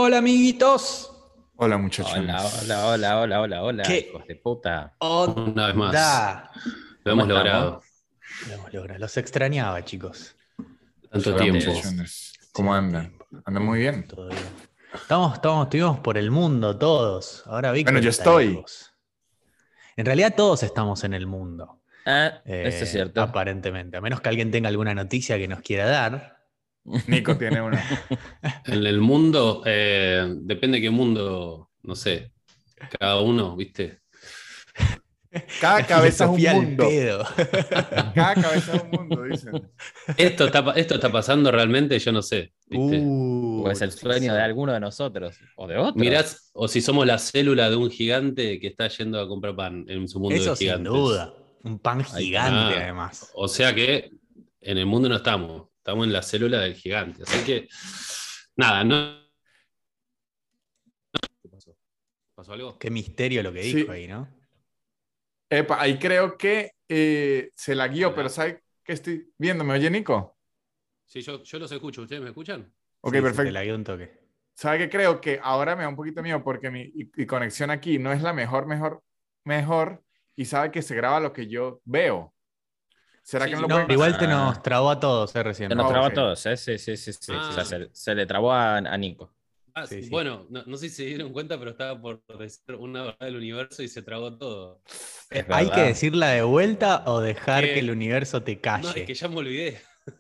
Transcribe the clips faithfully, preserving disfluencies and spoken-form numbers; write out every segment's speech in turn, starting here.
Hola, amiguitos. Hola, Hola, muchachones. hola, hola, hola, hola, hola, hijos ¿Qué de puta. Una vez más, onda? lo ¿Cómo hemos estamos? logrado. Lo hemos logrado. Los extrañaba, chicos. Tanto Hola, Ustedes. tiempo. muchachones. ¿Cómo Hacía andan? tiempo. Andan muy bien. Todo bien. Estamos, estamos, estuvimos por el mundo todos. Ahora Bueno, Víctor yo está estoy. lejos. En realidad todos estamos en el mundo. Ah, eso es eh, cierto. aparentemente. A menos que alguien tenga alguna noticia que nos quiera dar. Nico tiene una. En el mundo, eh, depende de qué mundo, no sé, cada uno, ¿viste? Cada La cabeza es un filosofía al mundo. pedo. Cada cabeza es un mundo, dicen. Esto está, pa- esto está pasando realmente, yo no sé, ¿viste? O Uh, es el nos sueño de hizo. alguno de nosotros, o de otro. Mirás, o si somos la célula de un gigante que está yendo a comprar pan en su mundo de Eso sin gigantes. duda. Un pan Ahí está. gigante, Ah, además. o sea que en el mundo no estamos, estamos en la célula del gigante. Así que, nada, ¿no? ¿Qué pasó? ¿Pasó algo? Qué misterio lo que dijo Sí. ahí, ¿no? Epa, ahí creo que eh, se la guió, pero Hola. ¿sabe qué estoy viendo? ¿Me oye, Nico? Sí, yo, yo los escucho, ¿ustedes me escuchan? Ok, Sí, se te perfecto. la dio un toque. ¿Sabe qué creo? Que ahora me da un poquito miedo porque mi y- y conexión aquí no es la mejor, mejor, mejor. Y sabe que se graba lo que yo veo. ¿Será que Sí, no lo lo que No, pueden? pasa. igual te nos Ah, trabó a todos, eh, se recién. nos Ah, trabó ok. a todos, ¿eh? Sí, sí, sí, sí. Sí, O sí, sea, Ah, sí. se, se le trabó a, a Nico. ah, Sí, sí. bueno, no, no sé si se dieron cuenta, pero estaba por decir una verdad del universo y se trabó todo. Es Eh, ¿hay que verdad. decirla de vuelta o Es dejar que el que, universo te no, es que calle? ya me olvidé.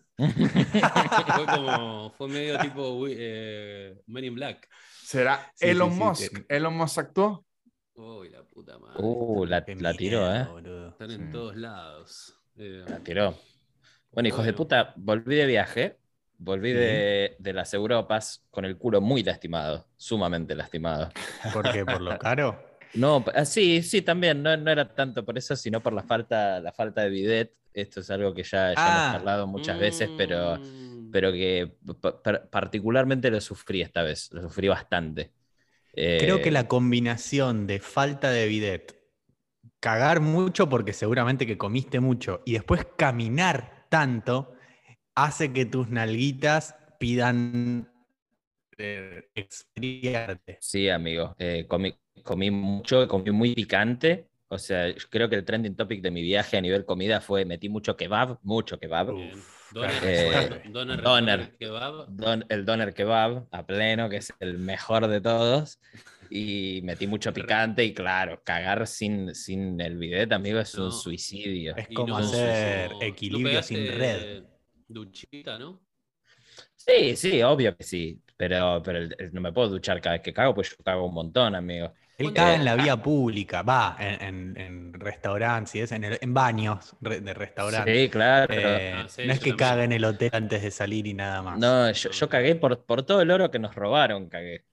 Fue como, fue medio tipo eh, Men in Black. ¿Será Sí, sí, Elon sí. Musk? te- ¿Elon Musk actuó? Uy, la puta madre. Uh, Están en, la, Qué la tiró, miedo, ¿eh? boludo. están Sí. en todos lados. Eh, La tiró. Bueno, hijos de bueno, puta, volví de viaje. Volví Sí. de, de las Europas con el culo muy lastimado, sumamente lastimado. ¿Por qué? ¿Por lo caro? No, ah, sí, sí, también, no, no era tanto por eso, sino por la falta, la falta de bidet. Esto es algo que ya, ya hemos Ah, charlado muchas veces, pero, mm, pero que pa- pa- particularmente lo sufrí esta vez, lo sufrí bastante. creo que Eh, la combinación de falta de bidet, cagar mucho porque seguramente que comiste mucho y después caminar tanto hace que tus nalguitas pidan eh, expiarte. sí, amigo, eh, comí, comí mucho, comí muy picante. O sea, yo creo que el trending topic de mi viaje a nivel comida fue metí mucho kebab, mucho kebab. bien. Uf, qué Doner, Eh, doner, resuelve. doner, doner, doner kebab. don- el doner kebab a pleno, que es el mejor de todos. Y metí mucho Re- picante y claro, cagar sin, sin el bidet, amigo, es un No, suicidio. Es y como Es un suicidio. hacer no, no equilibrio sin red. pegaste duchita, ¿no? Sí, sí, obvio que sí, pero, pero el- el- no me puedo duchar cada vez que cago, pues yo cago un montón, amigo. Él caga en ¿Cuánto? la vía pública, va, en, en- en restaurantes y es, en, el- en baños re- de restaurantes. Sí, claro. Eh, Ah, sí, no es yo que caga también. en el hotel antes de salir y nada más. No, yo, No, yo claro. cagué por, por todo el oro que nos robaron, cagué.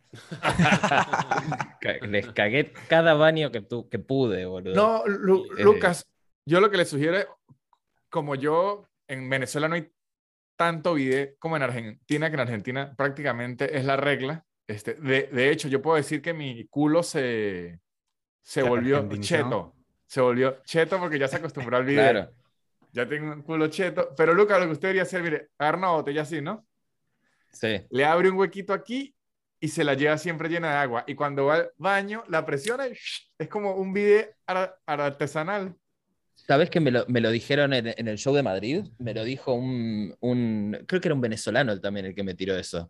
Ca- Les cagué cada baño que, tu, que pude, boludo. No, Lu- Y- Eh, Lucas, yo lo que le sugiero, como yo en Venezuela no hay tanto video como en Argentina, que en Argentina prácticamente es la regla. Este, de, de hecho, yo puedo decir que mi culo se, se ¿Se volvió argentinizó? cheto. Se volvió cheto porque ya se acostumbró al video. claro, Ya tengo un culo cheto. Pero Lucas, lo que usted debería hacer, mire, agarra una botella así, ¿no? sí. Le abre un huequito aquí y se la lleva siempre llena de agua. Y cuando va al baño, la presiona y es como un video artesanal. ¿Sabes que me lo, me lo dijeron en, en el show de Madrid? Me lo dijo un, un- creo que era un venezolano él también el que me tiró eso.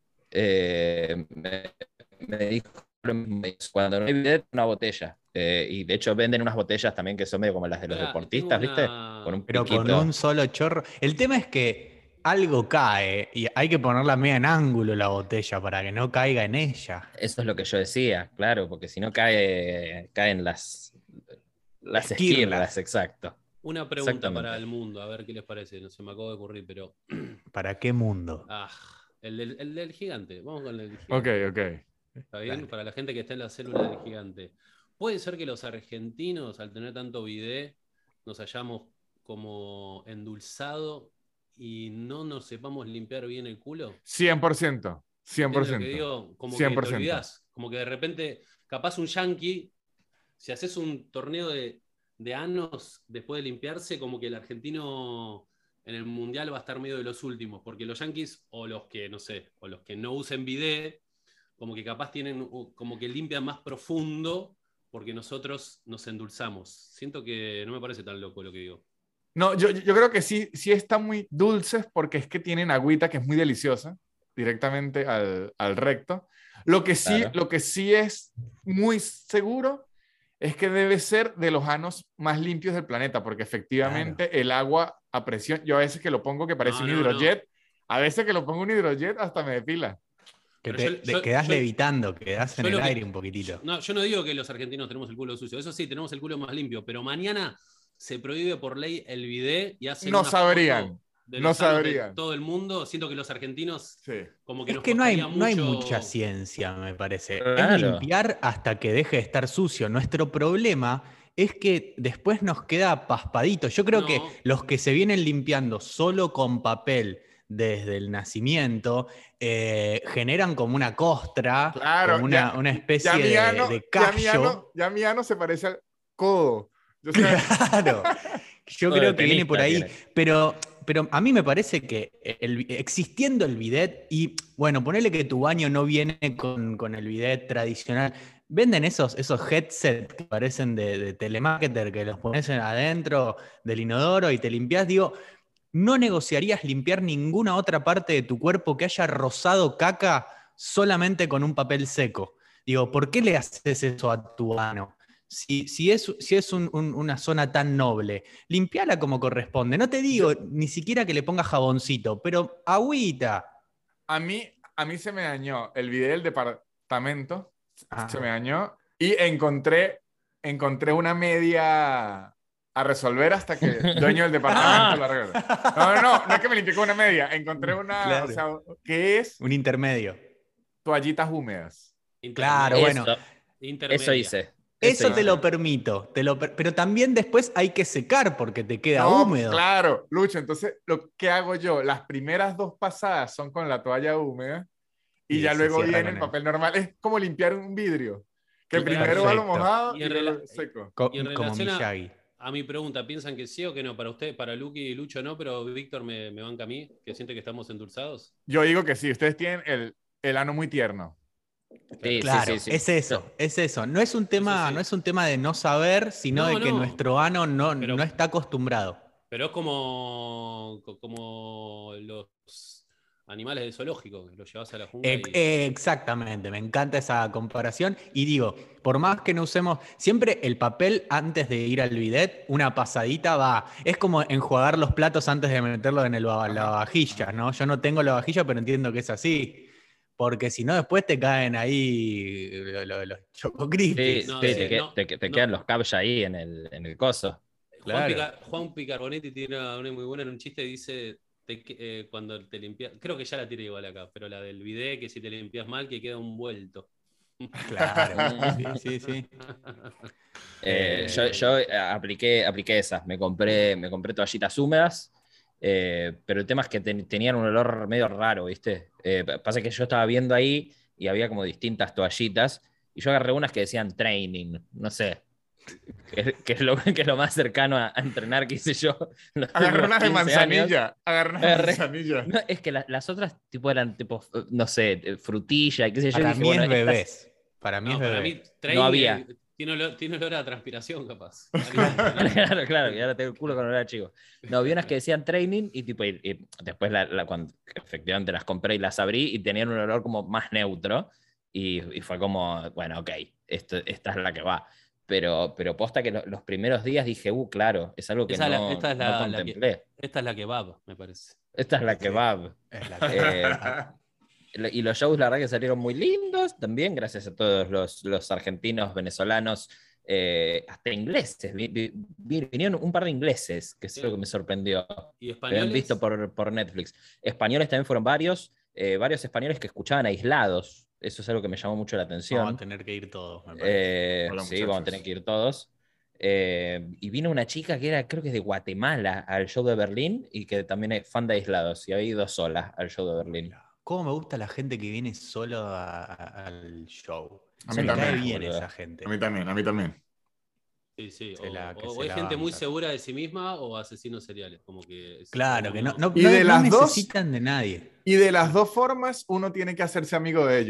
Eh, me, me dijo lo mismo, me dijo, cuando no hay bidet, una botella. Eh, y de hecho venden unas botellas también que son medio como las de los Pará, tengo deportistas, ¿viste? Con una. un Pero con un piquito. solo chorro. El tema es que algo cae y hay que ponerla media en ángulo la botella para que no caiga en ella. Eso es lo que yo decía, claro, porque si no cae, caen las, las esquirlas, Esquirlas. exacto. Una pregunta para Exactamente. el mundo, a ver qué les parece. No se me acaba de ocurrir, pero. ¿Para qué mundo? Ah, el del, el del gigante. Vamos con el del Ok, gigante. ok. ¿Está bien? Dale. Para la gente que está en la célula del gigante. ¿Puede ser que los argentinos, al tener tanto bidet, nos hayamos como endulzado y no nos sepamos limpiar bien el culo? cien por ciento. cien por ¿Entiendes lo que ciento. digo? Como cien que por te ciento. olvidás. Como que de repente, capaz un yankee, si haces un torneo de, de anos después de limpiarse, como que el argentino en el mundial va a estar medio de los últimos, porque los yankees o los que, no sé, o los que no usen bidet, como que capaz tienen, uh, como que limpian más profundo porque nosotros nos endulzamos. Siento que no me parece tan loco lo que digo. No, yo, yo creo que sí, sí están muy dulces porque es que tienen agüita que es muy deliciosa directamente al, al recto. Lo que, sí, Claro. lo que sí es muy seguro es que debe ser de los anos más limpios del planeta, porque efectivamente Claro. el agua a presión, yo a veces que lo pongo que parece No, un no, hidrojet, a veces que lo pongo un hidrojet hasta me depila. Que Pero te, yo- te yo- quedás yo- levitando, quedás yo en el lo que- aire un poquitito. No, yo no digo que los argentinos tenemos el culo sucio. Eso sí, tenemos el culo más limpio. Pero mañana se prohíbe por ley el bidet y hacen No una sabrían, foto de no los anos de sabrían. todo el mundo. Siento que los argentinos Sí. como que Es nos que no hay, costaría no hay mucho- mucha ciencia, me parece. Es Claro. limpiar hasta que deje de estar sucio. Nuestro problema es que después nos queda paspadito. Yo creo No. que los que se vienen limpiando solo con papel desde el nacimiento eh, generan como una costra, Claro, como una, ya- una ya especie mi de, ano- de ya mi ano- callo. ya mi ano se parece al codo. Yo sé- Claro. Yo Todo creo de que viene por ahí, tenista tiene. pero, pero a mí me parece que el- existiendo el bidet, y bueno, ponele que tu baño no viene con, con el bidet tradicional, venden esos, esos headsets que parecen de, de telemarketer, que los pones en- adentro del inodoro y te limpias, digo, ¿no negociarías limpiar ninguna otra parte de tu cuerpo que haya rozado caca solamente con un papel seco? Digo, ¿por qué le haces eso a tu ano? Si, si es, si es un- un- una zona tan noble, limpiala como corresponde. No te digo ni siquiera que le pongas jaboncito, pero agüita. A mí, a mí se me dañó el video del departamento, Ah. se me dañó y encontré, encontré una media a resolver hasta que el dueño del departamento lo arregló. No, no, no, no es que me limpié con una media, encontré una, Claro. o sea, que es Un intermedio. toallitas húmedas. Claro, Intermedia. bueno. Eso, Intermedia. eso hice. Eso te hice. lo permito, te lo per- pero también después hay que secar porque te queda No, húmedo. claro, Lucho, entonces lo que hago yo, las primeras dos pasadas son con la toalla húmeda y, Y ya se luego cierra viene con el él. papel normal, es como limpiar un vidrio, que Perfecto. primero va lo mojado Y y, en luego rela- seco. Co- Y en como relación a- Miyagi. A mi pregunta, ¿piensan que sí o que no? Para usted, para Luqui y Lucho no, pero Víctor me, me banca a mí, que siente que estamos endulzados. Yo digo que sí, ustedes tienen el, el ano muy tierno. Sí, Claro, sí, sí, sí. es eso, es eso. No es un tema, Eso sí. no es un tema de no saber, sino No, de que no. nuestro ano no, Pero- no está acostumbrado. Pero es como, co- como los animales del zoológico, que los llevas a la jungla Eh, y... eh, exactamente, me encanta esa comparación. Y digo, por más que no usemos, siempre el papel antes de ir al bidet, una pasadita va. Es como enjuagar los platos antes de meterlo en el lava- la vajilla, ¿no? Yo no tengo la vajilla, pero entiendo que es así. Porque si no, después te caen ahí lo- lo- los choco Sí, crispies. No, sí, sí, te, que- no, te- te no. quedan los cabs ahí en el, en el coso. Juan, Claro. Pica- Juan Picarbonetti tiene una, una muy buena en un chiste, dice te que- eh, cuando te limpias, creo que ya la tiré igual acá, pero la del bidet, que si te limpias mal, que queda un vuelto. Claro, sí, sí, sí. Eh, Eh, yo yo eh, apliqué, apliqué esas, me compré, me compré toallitas húmedas, eh, pero el tema es que ten- tenían un olor medio raro, ¿viste? Eh, pasa que yo estaba viendo ahí y había como distintas toallitas y yo agarré unas que decían training, no sé, que, que es, lo, que es lo más cercano a, a entrenar que hice yo. los Agarré últimos unas de quince años. manzanilla, agarré unas de Agarré- manzanilla. No, es que la- las otras tipo eran tipo, no sé, eh, frutilla y qué sé yo. Para dije, mí bueno, es estas- bebés. Para mí No, es para bebé. mí, No training, había. eh, tiene, olor, tiene olor a transpiración, capaz. Claro, claro, y ahora tengo el culo con olor a chivo. No, vi unas que decían training y tipo, y, y después la, la- cuando efectivamente las compré y las abrí y tenían un olor como más neutro y, y fue como, bueno, ok, esto, esta es la que va. Pero, pero posta que lo- los primeros días dije, uh, claro, es algo que Esa es la- no, esta es no la- la que- contemplé. Esta es la que va, me parece. Esta es la que Sí. va. Es la Eh, Lo- Y los shows, la verdad, que salieron muy lindos también, gracias a todos los, los argentinos, venezolanos, eh, hasta ingleses. Vi- vi- vi- vinieron un par de ingleses, que es lo que me sorprendió. ¿Y Que españoles? habían visto por, por Netflix. Españoles también fueron varios, eh, varios españoles que escuchaban aislados. Eso es algo que me llamó mucho la atención. Vamos a tener que ir todos, me parece. Eh, Hola, sí, vamos a muchachos. tener que ir todos. Eh, y vino una chica que era, creo que es de Guatemala, al show de Berlín y que también es fan de aislados. Y había ido sola al show de Berlín. ¿Cómo me gusta la gente que viene solo a- a- al show? A Se mí me también, cae bien boludo. esa gente. A mí también, a mí también. Sí, sí. Se O, la- que o se es la gente muy banca. segura de sí misma o asesinos seriales. Como que es- Claro, que no, no, Y no- de no las dos- necesitan de nadie. Y de las dos formas, uno tiene que hacerse amigo de ellos.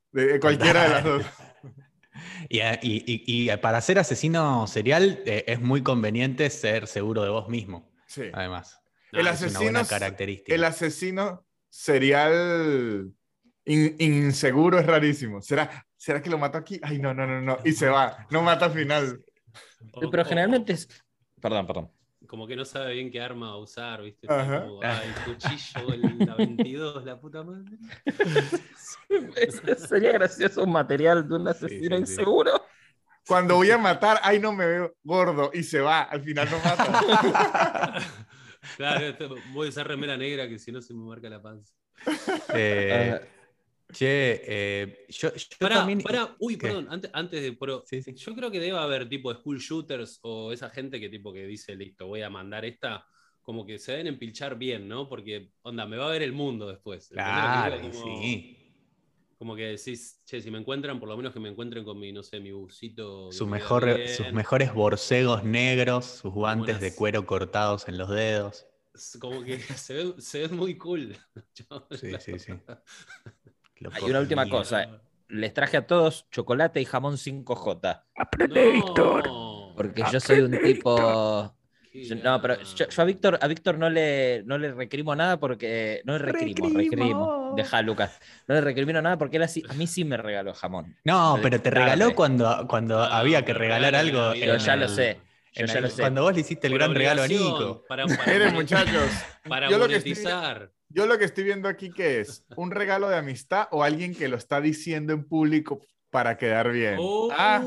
De, de cualquiera de las dos. Y, y- y- y para ser asesino serial eh, es muy conveniente ser seguro de vos mismo, Sí. además. El Es una buena asesino, característica. el asesino serial in- inseguro es rarísimo. ¿Será, ¿Será que lo mato aquí? Ay, no, no, no, no. Y se va. No mata al final. O- Pero o- generalmente es... Perdón, perdón. Como que no sabe bien qué arma usar, ¿viste? Ajá. Está como, ah, el cuchillo, el, la veintidós, la puta madre. Ese sería gracioso un material de un Sí, asesino sí, sí. inseguro. Cuando voy a matar, ay, no me veo gordo. Y se va. Al final no mata. Claro, esto- voy a usar remera negra que si no se me marca la panza. Eh, Ah, che, eh, yo, yo Pará, también... pará, uy, ¿Qué? perdón, antes, antes de. Pero Sí, sí. yo creo que debe haber tipo school shooters o esa gente que tipo que dice, listo, voy a mandar esta, como que se deben empilchar bien, ¿no? Porque, onda, me va a ver el mundo después. ¿Entendés lo que Claro, digo? y Como, sí. como que decís, che, si me encuentran, por lo menos que me encuentren con mi, no sé, mi busito. Su que me queda mejor- bien, sus mejores borcegos negros, sus guantes buenas- de cuero cortados en los dedos. Como que se ven, se ven muy cool. Yo, Sí, la sí, sí. verdad. Loco Hay una última mío. cosa. Les traje a todos chocolate y jamón cinco J. No. Porque yo soy un tipo... Qué yo- no, pero yo, yo a Víctor, a Víctor no le, no le recrimo nada porque... No le recrimo, Recrimo. recrimo. Deja, Lucas. No le recrimino nada porque él así, a mí sí me regaló jamón. No, Entonces, pero te tarde. regaló cuando, cuando Ah, había que pero regalar regalo de algo. Navidad. Yo en ya lo el- sé. Yo en ya el- lo sé. Cuando vos le hiciste el Por gran regalo a obligación, Nico. Para, para, Miren, monet- muchachos. para Yo lo, que estoy, monetizar. yo lo que estoy viendo aquí, ¿qué es? ¿Un regalo de amistad o alguien que lo está diciendo en público para quedar bien? Oh. Ah,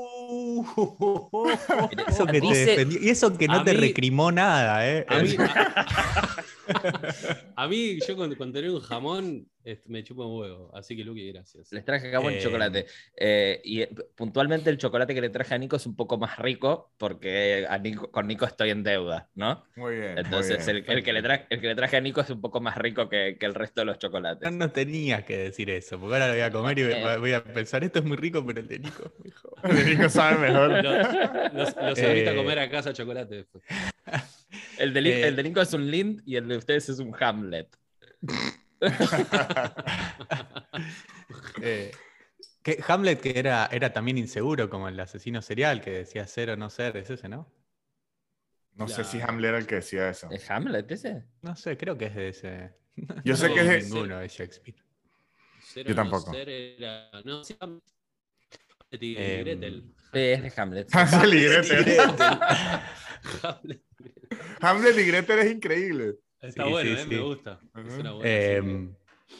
Eso que te Dice- defendió- y eso que no a te mí- recrimó nada, ¿eh? A mí, a, a mí, yo cuando, cuando tenía un jamón, este, me chupa un huevo. Así que, Luqui, gracias. Les traje jamón y Eh, chocolate. Eh, y eh, puntualmente el chocolate que le traje a Nico es un poco más rico porque a Nico- con Nico estoy en deuda, ¿no? muy bien. muy Entonces bien. el, el que le traje, el que le traje a Nico es un poco más rico que, que el resto de los No, chocolates. no tenías que decir eso, porque ahora lo voy a comer y voy- Eh. voy a pensar, esto es muy rico, pero el de Nico es mejor. El de Nico sabe mejor. Los, los, los invito a Eh, comer a casa chocolate después. El de, Li- Eh. el de Nico es un Lind y el de ustedes es un Hamlet. Eh, que Hamlet, que era, era también inseguro, como el asesino serial, que decía ser o no ser, es ese, ¿no? No sé si Claro. Hamlet era el que decía eso. ¿Es Hamlet ese? No sé, creo que es de ese. Yo sé No que vi es- ninguno de Shakespeare. Ser Yo o no tampoco. ser era- no, sí, Hamlet y Em, Gretel. Sí, es de Hamlet. Hansel y Gretel. Hamlet. Hamlet y Gretel es increíble. Está Sí, bueno, sí, eh, sí. me gusta. Es Ujú. una buena serie. Em,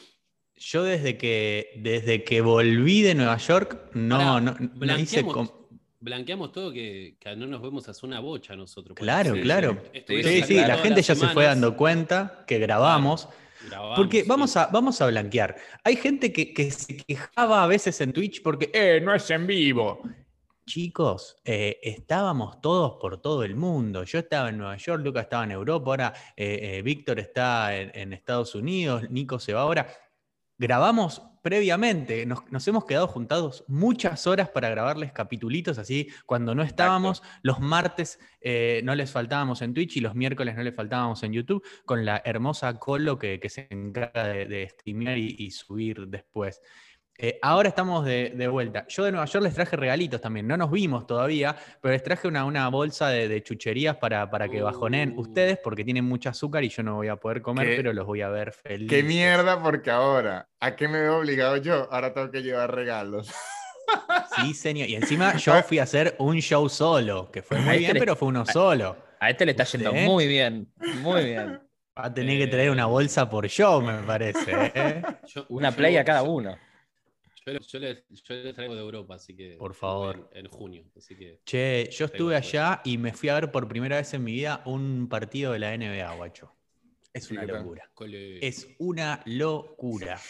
yo desde que, desde que volví de Nueva York, no, Pará, no, no hice... blanqueamos, com- blanqueamos todo que, que no nos vemos hace una bocha nosotros. porque Claro, sí, claro. estuvieron Sí, sí, saliendo la todas gente las ya se fue semanas, dando cuenta que grabamos. grabamos, Porque sí. vamos a, vamos a blanquear. Hay gente que, que se quejaba a veces en Twitch porque, eh, no es en vivo. Chicos, eh, estábamos todos por todo el mundo. Yo estaba en Nueva York, Lucas estaba en Europa, ahora eh, eh, Víctor está en, en Estados Unidos, Nico se va ahora. Grabamos previamente, nos, nos hemos quedado juntados muchas horas para grabarles capitulitos, así cuando no estábamos, los martes eh, no les faltábamos en Twitch y los miércoles no les faltábamos en YouTube, con la hermosa Colo que, que se encarga de, de streamear y, y subir después. Eh, ahora estamos de, de vuelta. Yo de Nueva York les traje regalitos también. No nos vimos todavía, pero les traje una, una bolsa de, de chucherías para, para que bajoneen Uh. ustedes, porque tienen mucho azúcar y yo no voy a poder comer, ¿Qué? pero los voy a ver felices. Qué mierda, porque ahora, ¿a qué me veo obligado yo? Ahora tengo que llevar regalos. Sí, señor. Y encima yo fui a hacer un show solo, que fue A muy este bien, le- pero fue uno solo. A este le está yendo ¿Usted? muy bien. Muy bien. Va a tener que traer una bolsa por show, me parece. ¿eh? Yo- Una yo- play a cada yo- uno. Yo, yo les, yo les traigo de Europa, así que. Por favor. En, en junio, así que. Che, yo estuve después. allá y me fui a ver por primera vez en mi vida un partido de la N B A, guacho. Es una ¿qué tal? locura. Cole- Es una locura.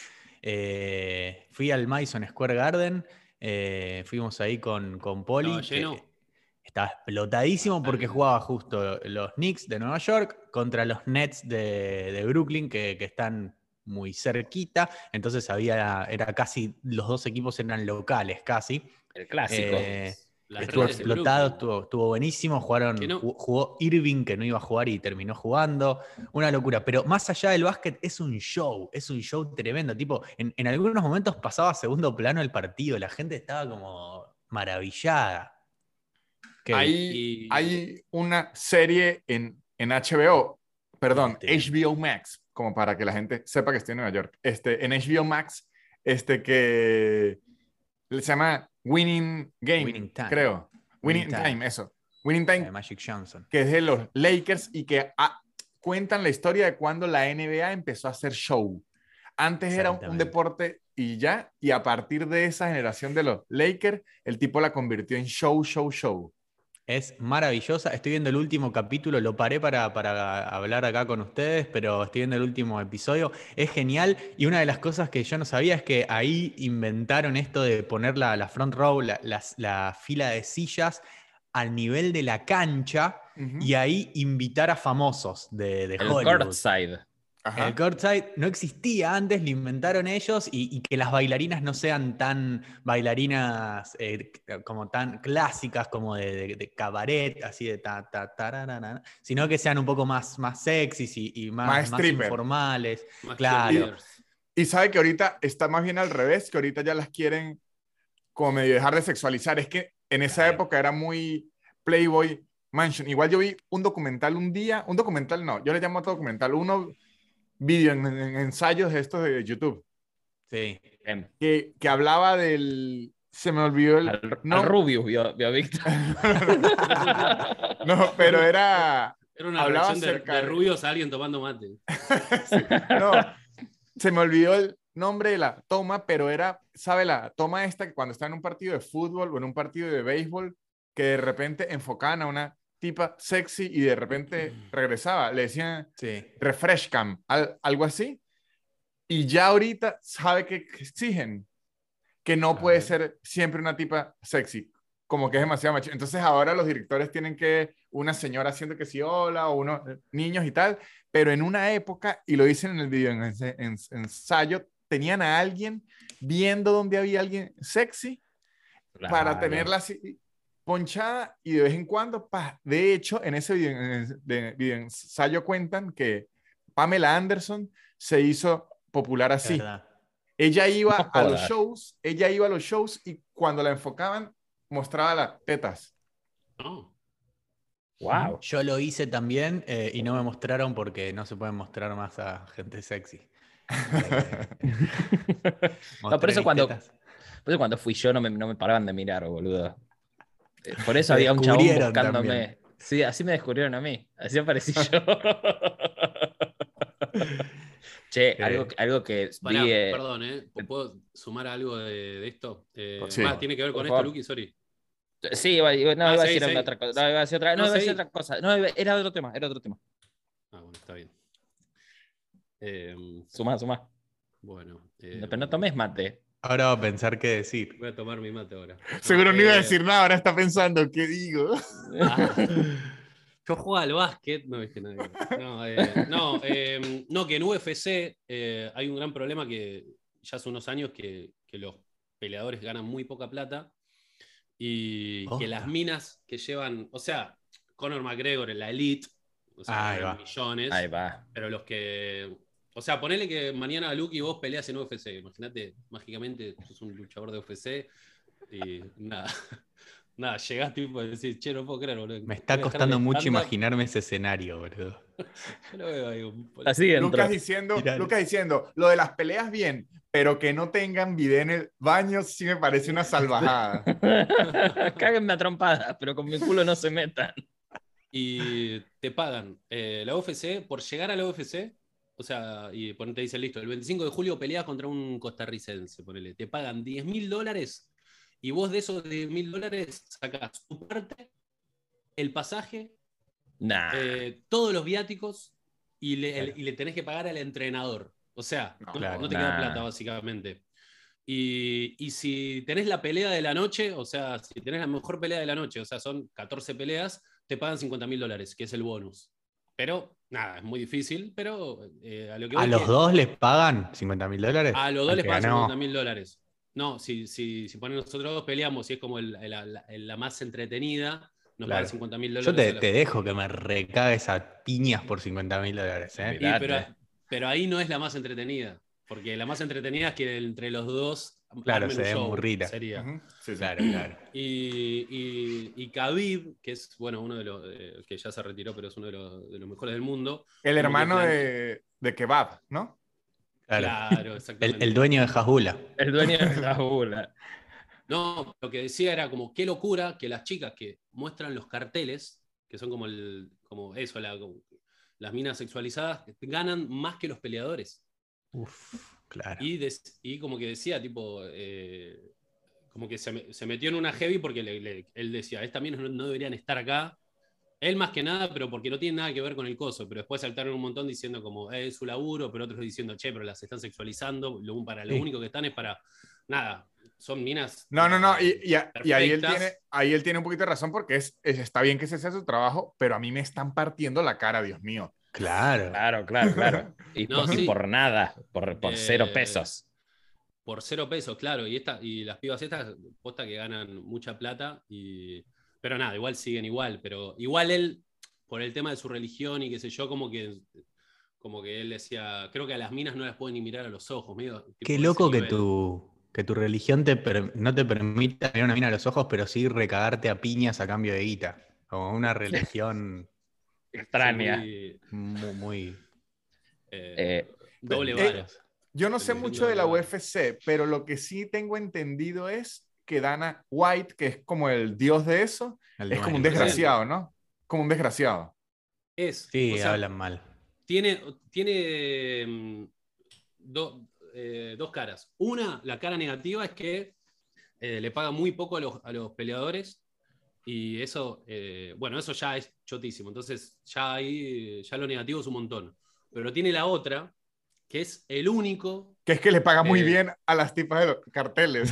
Eh, fui al Madison Square Garden, eh, fuimos ahí con, con Poli. ¿Estaba lleno? que Estaba explotadísimo Ah, porque bien. jugaba justo los Knicks de Nueva York contra los Nets de, de Brooklyn, que, que están muy cerquita. Entonces había, era casi, los dos equipos eran locales casi. El clásico. Eh, Las estuvo redes de explotado, Brooklyn. estuvo, estuvo buenísimo. Jugaron, Que no- ju- jugó Irving, que no iba a jugar y terminó jugando. Una locura. Pero más allá del básquet, es un show. Es un show tremendo. Tipo, en, en algunos momentos pasaba a segundo plano el partido. La gente estaba como maravillada. Qué Hay, Y- hay una serie en, en H B O, perdón, Este, H B O Max, como para que la gente sepa que estoy en Nueva York. Este, en H B O Max, este que se llama Winning Game, Winning Time. creo. Winning, Winning Time. Time. eso. Winning de Time, Magic Johnson. que es de los Lakers y que ah, cuentan la historia de cuando la N B A empezó a hacer show. Antes era un, un Exactamente. deporte y ya, y a partir de esa generación de los Lakers, el tipo la convirtió en show, show, show. Es maravillosa. Estoy viendo el último capítulo, lo paré para, para hablar acá con ustedes, pero estoy viendo el último episodio. Es genial. Y una de las cosas que yo no sabía es que ahí inventaron esto de poner la, la front row, la, las- la fila de sillas al nivel de la cancha Ujú. y ahí invitar a famosos de, de El Hollywood. courtside. Ajá. El courtside no existía antes, lo inventaron ellos y, y que las bailarinas no sean tan bailarinas eh, como tan clásicas como de, de- de cabaret, así de ta, ta, tararara, sino que sean un poco más, más sexys y, y Más más, más stripper. informales. Más Claro. cheerleaders. Y sabe que ahorita está más bien al revés, que ahorita ya las quieren como medio dejar de sexualizar. Es que en esa Claro. época era muy Playboy Mansion. Igual yo vi un documental un día, un documental no, yo le llamo documental, uno video en, en ensayos de estos de YouTube, Sí. Em, que, que hablaba del... Se me olvidó el... Al, no, al Rubius, vio, vio Víctor. no, pero era... Era una Hablaba reacción de, acerca de de- rubios a alguien tomando mate. Sí, no, se me olvidó el nombre de la toma, pero era, ¿sabe la toma esta que cuando está en un partido de fútbol o en un partido de béisbol, que de repente enfocaban a una tipa sexy y de repente regresaba? Le decían Sí. refresh cam, al- algo así. Y ya ahorita sabe que exigen que no A puede ver. ser siempre una tipa sexy, como que es demasiado macho. Entonces ahora los directores tienen que una señora haciendo que sí hola o unos niños y tal, pero en una época, y lo dicen en el video, en ese en- ensayo, tenían a alguien viendo donde había alguien sexy para Claro. tenerla así ponchada y de vez en cuando, pa. De hecho, en ese video, en el- de- video ensayo cuentan que Pamela Anderson se hizo popular Es así. verdad. Ella iba No a los jodas. shows, ella iba a los shows y cuando la enfocaban mostraba las tetas. No. Wow. Yo lo hice también eh, y no me mostraron porque no se pueden mostrar más a gente sexy. Eh, No, por mostré eso mis cuando, tetas. por eso cuando fui yo no me, no me paraban de mirar, boludo. Eh, Por eso Te había un chabón descubrieron buscándome. también. Sí, así me descubrieron a mí. Así aparecí yo. Che, Eh, algo, algo que Pará, vi. eh, perdón, ¿eh? ¿Puedo sumar algo de, de esto? Eh, Sí. va, tiene que ver Por con favor. esto, Luqui, sorry. Sí, iba, iba- no, Ah, iba a sí, decir sí. otra cosa. No, iba a decir otra, no, No, iba a decir sí. otra cosa. No, iba- era otro tema, era otro tema. Ah, bueno, está bien. Eh, Suma, suma. bueno. eh, No, pero no tomes mate. Ahora va a pensar qué decir. Voy a tomar mi mate ahora. Seguro no iba a eh, decir nada, ahora está pensando, ¿qué digo? Ah, yo jugaba al básquet, no viste nadie. No, eh, no, eh, no, que en U F C eh, hay un gran problema que ya hace unos años que, que los peleadores ganan muy poca plata y Posta. que las minas que llevan, o sea, Conor McGregor en la Elite, o sea, Ahí ganan va. millones, Ahí va. pero los que, o sea, ponele que mañana Luke y vos peleas en U F C, imagínate, mágicamente sos un luchador de U F C y nada. Nada, llegás tipo y decís, che, no puedo creer, boludo. Me está Voy a dejar costando el mucho stand-up. imaginarme ese escenario, boludo. Yo lo veo ahí un- Así dentro. Lucas diciendo, Tirale. Lucas diciendo, lo de las peleas bien, pero que no tengan video en el baño sí me parece una salvajada. Cáguenme a trompadas, pero con mi culo no se metan. Y te pagan eh, la U F C por llegar a la U F C. O sea, y pon- te dicen, listo, el veinticinco de julio peleas contra un costarricense, ponele. Te pagan diez mil dólares y vos de esos diez mil dólares sacás tu parte, el pasaje, Nah. eh, todos los viáticos y le, el- Claro. y le tenés que pagar al entrenador. O sea, No, no, claro. no te queda Nah. plata, básicamente. Y, y si tenés la pelea de la noche, o sea, si tenés la mejor pelea de la noche, o sea, son catorce peleas, te pagan cincuenta mil dólares, que es el bonus. Pero, nada, es muy difícil, pero eh, a lo que ¿A voy los que- dos les pagan cincuenta mil dólares? a los dos Al les que pagan ganó. cincuenta mil dólares. no, si, si, si ponen nosotros dos peleamos y es como el- la, la- la más entretenida, nos Claro. pagan cincuenta mil Yo dólares. te, a la- te dejo que me recagues a piñas por cincuenta mil dólares, ¿eh? Y, pero, Olvídate. pero ahí no es la más entretenida, porque la más entretenida es que entre los dos Claro, armen se un den show, murrita. sería. Ujú, sí, sí. Claro, claro. Y, y, y Khabib, que es bueno, uno de los eh, que ya se retiró, pero es uno de los, de los mejores del mundo. El como que hermano plante- de, de Kebab, ¿no? Claro. Claro, El, exactamente. el dueño de Jajula. El dueño de la bula. No, lo que decía era como qué locura que las chicas que muestran los carteles, que son como el, como eso, la- como las minas sexualizadas, ganan más que los peleadores. Uf, claro. Y, des- y como que decía, tipo, eh, como que se, me- se metió en una heavy porque le- le- él decía, estas minas no, no deberían estar acá. Él más que nada, pero porque no tiene nada que ver con el coso. Pero después saltaron un montón diciendo como, eh, es su laburo, pero otros diciendo, che, pero las están sexualizando. Lo, para, lo Sí. único que están es para, nada, son minas. No, no, no. Y, eh, y a- y ahí, él perfectas. tiene, ahí él tiene un poquito de razón porque es, es- está bien que ese sea su trabajo, pero a mí me están partiendo la cara, Dios mío. Claro. Claro, claro, claro. Y, No, por, y sí. por nada, por, por Eh, cero pesos. Por cero pesos, claro. Y, esta, y las pibas estas, posta que ganan mucha plata. Y, pero nada, igual siguen igual. Pero igual él, por el tema de su religión y qué sé yo, como que, como que él decía, creo que a las minas no las pueden ni mirar a los ojos. Medio, tipo, Qué ese loco que nivel. tu, que tu religión te per- no te permita mirar una mina a los ojos, pero sí recagarte a piñas a cambio de guita. Como una religión Extraña. Muy, muy, muy... eh, Eh, doble eh, vara. Yo no sé Religión mucho de la doble U F C, pero lo que sí tengo entendido es que Dana White, que es como el dios de eso, el es como un dueño. desgraciado, ¿no? Como un desgraciado. Es, Sí, o sea, hablan mal. tiene, tiene mm, do- eh, dos caras. Una, la cara negativa es que eh, le paga muy poco a los, a los peleadores y eso, eh, bueno, eso ya es chotísimo. Entonces, ya ahí, ya lo negativo es un montón. Pero tiene la otra, que es el único. Que es que le paga muy Eh, bien a las tipas de los carteles.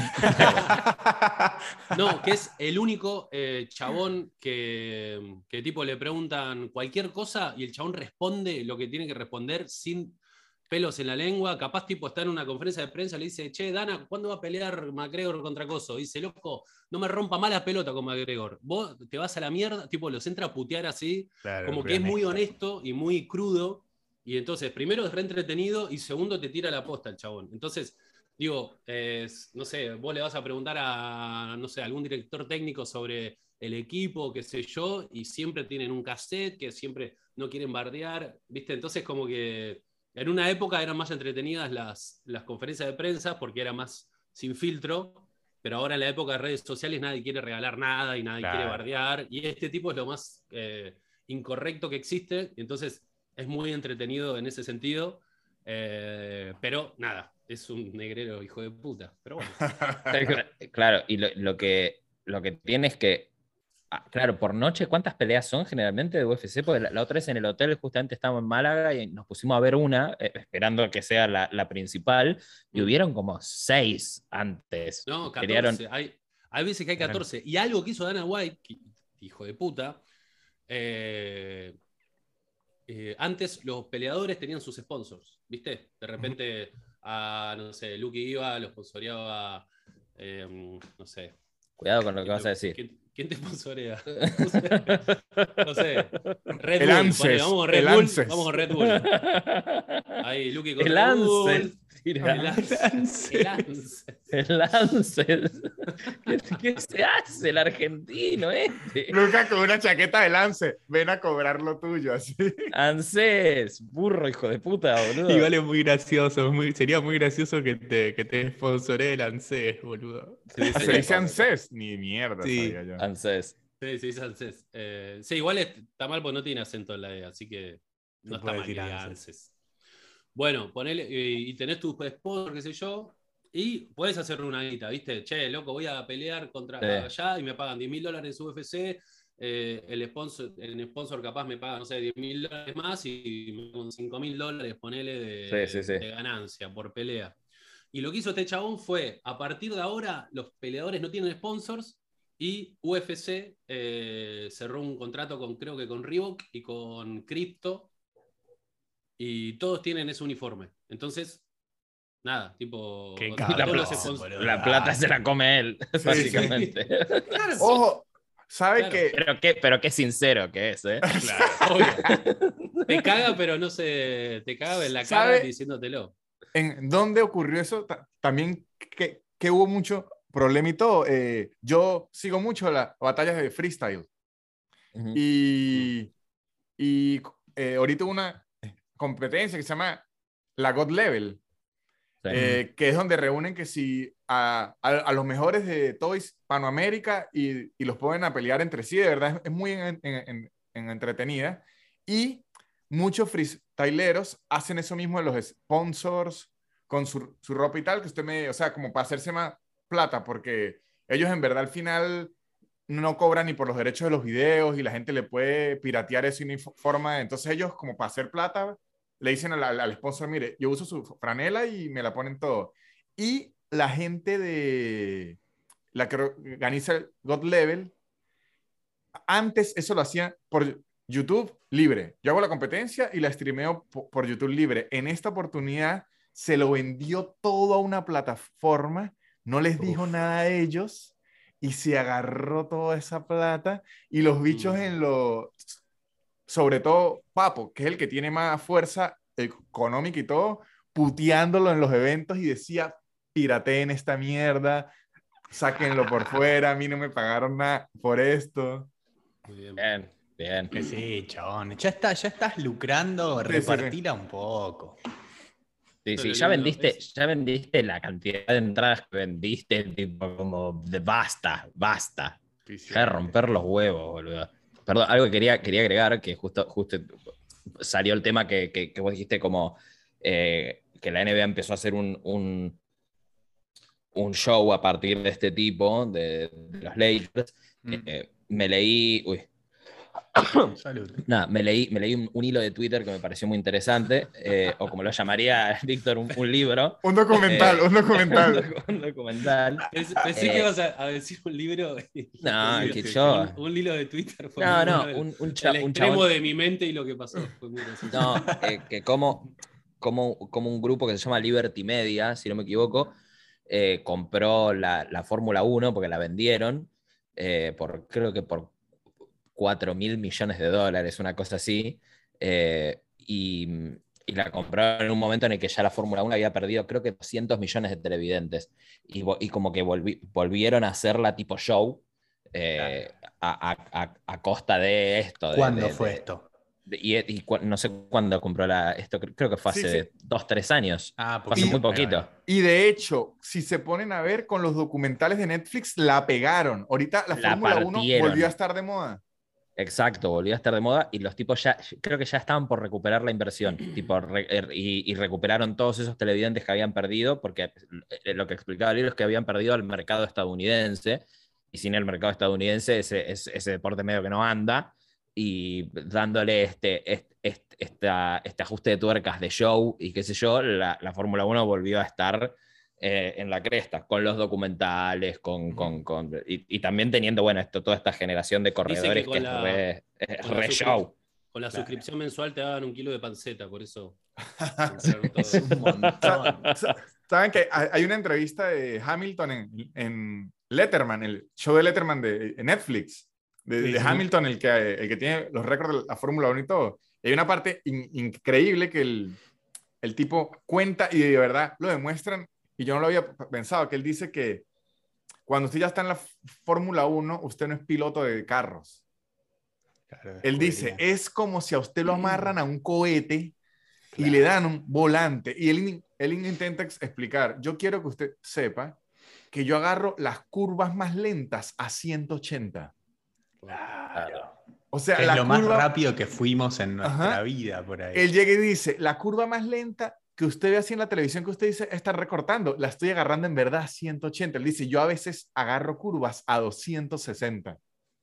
No, que es el único eh, chabón que, que tipo le preguntan cualquier cosa y el chabón responde lo que tiene que responder sin pelos en la lengua. Capaz tipo está en una conferencia de prensa, le dice, che, Dana, ¿cuándo va a pelear McGregor contra Coso? Dice, loco, no me rompa más la pelota con McGregor. Vos te vas a la mierda, tipo los entra a putear así, Claro, como re que es muy honesto. honesto y muy crudo. Y entonces, primero es re entretenido y segundo te tira la posta el chabón. Entonces, digo, es, no sé, vos le vas a preguntar a, no sé, algún director técnico sobre el equipo, qué sé yo, y siempre tienen un cassette que siempre no quieren bardear, ¿viste? Entonces, como que en una época eran más entretenidas las, las conferencias de prensa porque era más sin filtro, pero ahora en la época de redes sociales nadie quiere regalar nada y nadie Claro. quiere bardear, y este tipo es lo más eh, incorrecto que existe, entonces es muy entretenido en ese sentido, eh, pero nada, es un negrero hijo de puta, pero bueno. Claro, y lo, lo que, lo que tiene es que, ah, claro, por noche, ¿cuántas peleas son generalmente de U F C? Porque la, la otra vez en el hotel justamente estábamos en Málaga y nos pusimos a ver una, eh, esperando que sea la, la principal, y Mm. hubieron como seis antes. No, Pelearon- catorce. Hay, hay veces que hay catorce. Y algo que hizo Dana White, que- hijo de puta, eh, eh, antes los peleadores tenían sus sponsors, ¿viste? De repente, a, no sé, Lucky iba, lo sponsoreaba, eh, no sé. Cuidado con lo que ¿Quién vas te- a decir. ¿Quién, quién te sponsorea? No sé. Red El Bull. Anses, Ponele, vamos con Red el Bull. Anses. Vamos con Red Bull. Ahí, Lucky con El Red Ansel. Bull. Tira. El Anses. El Anses. El Ansel. ¿Qué, qué se hace el argentino este? Luca con una chaqueta de Lance, ven a cobrar lo tuyo, así. ANSES, burro hijo de puta, boludo. Igual es muy gracioso, muy, sería muy gracioso que te, que te sponsoree el ANSES, boludo. Sí, ¿Se dice ANSES? Ni mierda, Sí. sabía yo. ANSES. Sí, sí, es ANSES. Eh, sí, igual es- está mal porque no tiene acento en la E, así que no Se está puede mal que decir diga ANSES. ANSES. Bueno, ponele, eh, y tenés tu sponsor, qué sé yo, y puedes hacer una guita, ¿viste? Che, loco, voy a pelear contra Sí. allá y me pagan diez mil dólares en su U F C. eh, el, sponsor, el sponsor capaz me paga, no sé, diez mil dólares más y con cinco mil dólares ponele de, Sí, sí, sí. de ganancia por pelea. Y lo que hizo este chabón fue, a partir de ahora, los peleadores no tienen sponsors y U F C eh, cerró un contrato con, creo que con Reebok y con Crypto y todos tienen ese uniforme. Entonces, nada, tipo. Qué o sea, La, cabrón, todos los plata, sponsors. boludo. la plata se la come él, Sí, básicamente. Claro, Ojo, ¿sabe Claro. que Pero qué, pero qué sincero que es, ¿eh? Claro. obvio. Te caga, pero no se. Te caga en la cara ¿Sabe? diciéndotelo. en dónde ocurrió eso? Ta- también que, que hubo mucho problema y todo. Eh, yo sigo mucho las batallas de freestyle Ujú. y, y eh, ahorita hubo una competencia que se llama la God Level, Sí. eh, que es donde reúnen que si a, a, a los mejores de todo Hispanoamérica y, y los ponen a pelear entre sí, de verdad es, es muy en, en, en, en entretenida. Y muchos freestyleros hacen eso mismo de los sponsors con su, su ropa y tal, que usted me, o sea, como para hacerse más plata, porque ellos en verdad al final no cobran ni por los derechos de los videos y la gente le puede piratear eso y no hay forma. Entonces ellos como para hacer plata le dicen al, al, al sponsor, mire, yo uso su franela y me la ponen todo. Y la gente de la que organiza el God Level, antes eso lo hacía por YouTube libre. Yo hago la competencia y la streameo por, por YouTube libre. En esta oportunidad se lo vendió todo a una plataforma, no les dijo Uf. nada a ellos y se agarró toda esa plata y los bichos Mm. en lo, sobre todo Papo, que es el que tiene más fuerza económica y todo, puteándolo en los eventos y decía, pirateen esta mierda, sáquenlo por fuera, a mí no me pagaron nada por esto. Muy bien. Bien, bien. Que sí, chabón. Ya, está, ya estás lucrando, Sí, sí, sí. repartila un poco. Sí, Eso sí, es ya lo lindo. vendiste, Es- ya vendiste la cantidad de entradas que vendiste, tipo como de basta, basta. Deja de romper los huevos, boludo. Perdón, algo que quería, quería agregar, que justo, justo salió el tema que, que, que vos dijiste como eh, que la N B A empezó a hacer un, un, un show a partir de este tipo, de, de los Lakers. Mm. Eh, me leí, uy, Salud. nada, me leí, me leí un, un hilo de Twitter que me pareció muy interesante, eh, o como lo llamaría Víctor, un, un libro. Un documental, Eh, un documental. un documental. Pensé, pensé Eh, que ibas a, a decir un libro. y No, dijiste, que "Sí, yo- Un, un hilo de Twitter fue No, muy no, bueno. El, un, un, cha- el un extremo chabón. de mi mente y lo que pasó. Fue muy gracioso. No, eh, que como, como, como un grupo que se llama Liberty Media, si no me equivoco, eh, compró la, la Fórmula uno porque la vendieron eh, por, creo que por cuatro mil millones de dólares, una cosa así. eh, y, y la compraron en un momento en el que ya la Fórmula uno había perdido, creo que doscientos millones de televidentes. Y, vo- y como que volvi- volvieron a hacerla tipo show eh, a, a- a- a costa de esto. De, ¿Cuándo de- fue de- esto? de- y, y cu- no sé cuándo compró la, esto, cre- creo que fue Sí, hace sí. dos, tres años. Ah, Fue hace poquito. muy poquito. Ahí va, ahí Y de hecho, si se ponen a ver con los documentales de Netflix, la pegaron. Ahorita la, La Fórmula uno partieron. volvió a estar de moda. Exacto, volvió a estar de moda y los tipos ya, creo que ya estaban por recuperar la inversión, tipo, re- er, y, y recuperaron todos esos televidentes que habían perdido, porque eh, lo que explicaba el libro es que habían perdido al mercado estadounidense, y sin el mercado estadounidense ese, ese, ese deporte medio que no anda, y dándole este, este, este, esta- este ajuste de tuercas de show y qué sé yo, la, la Fórmula uno volvió a estar eh, en la cresta, con los documentales, con, con, con y, y también teniendo, bueno, esto, toda esta generación de Dice que corredores que, con es la, re, es con la re suscrip- show. con la Claro. suscripción mensual te daban un kilo de panceta, por eso compraron todo. Es un montón. Sa- Saben que hay hay una entrevista de Hamilton en, en Letterman, el show de Letterman de en Netflix, de, Sí, de sí. Hamilton, el que, el que tiene los récords de la Fórmula uno y todo. Y hay una parte in- increíble que el, el tipo cuenta y de verdad lo demuestran, y yo no lo había p- pensado, que él dice que cuando usted ya está en la F- Fórmula uno, usted no es piloto de carros. Claro, Él dice, escudería. es como si a usted lo amarran a un cohete y le dan un volante. Y él, él intenta ex- explicar, yo quiero que usted sepa que yo agarro las curvas más lentas a ciento ochenta. Claro. O sea, Que es la lo más curva, rápido que fuimos en nuestra Ajá. vida por ahí. él llega y dice, la curva más lenta que usted ve así en la televisión que usted dice está recortando, la estoy agarrando en verdad a ciento ochenta. Él dice, yo a veces agarro curvas a doscientos sesenta.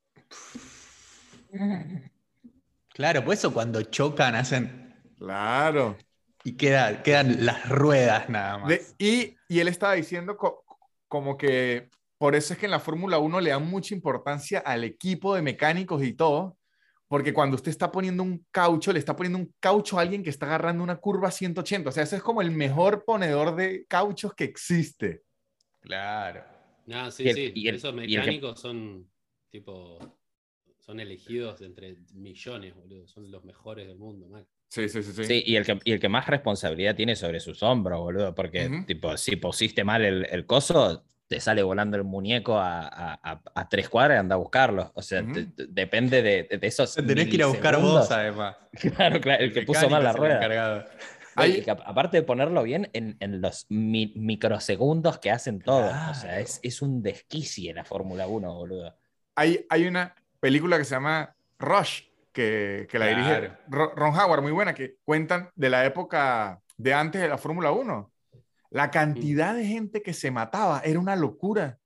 Claro, por eso cuando chocan hacen Claro. y queda, quedan las ruedas nada más. De- y, y él estaba diciendo co- como que por eso es que en la Fórmula uno le dan mucha importancia al equipo de mecánicos y todo, Porque cuando usted está poniendo un caucho, le está poniendo un caucho a alguien que está agarrando una curva ciento ochenta. O sea, ese es como el mejor ponedor de cauchos que existe. Claro. Ah, sí, Y el- sí. y el- Esos y el que- mecánicos son tipo. Son elegidos entre millones, boludo. Son los mejores del mundo, man. Sí, sí, sí, sí. Sí, y el, que, y el que más responsabilidad tiene sobre sus hombros, boludo, porque Ujú. tipo, si pusiste mal el, el coso, te sale volando el muñeco a, a, a- a tres cuadras y anda a buscarlo. O sea, Ujú. te- te- depende de, de esos Tenés que ir a buscar milisegundos. vos, además. Claro, claro, el, El que puso mecánico mal la es el rueda. encargado. No, y Hay, que a- aparte de ponerlo bien en, en los mi- microsegundos que hacen todo. O sea, Claro. es, es un desquicie la Fórmula uno, boludo. hay, hay una película que se llama Rush, que, que la dirige Claro. Ro- Ron Howard, muy buena, que cuentan de la época de antes de la Fórmula uno. La cantidad de gente que se mataba era una locura,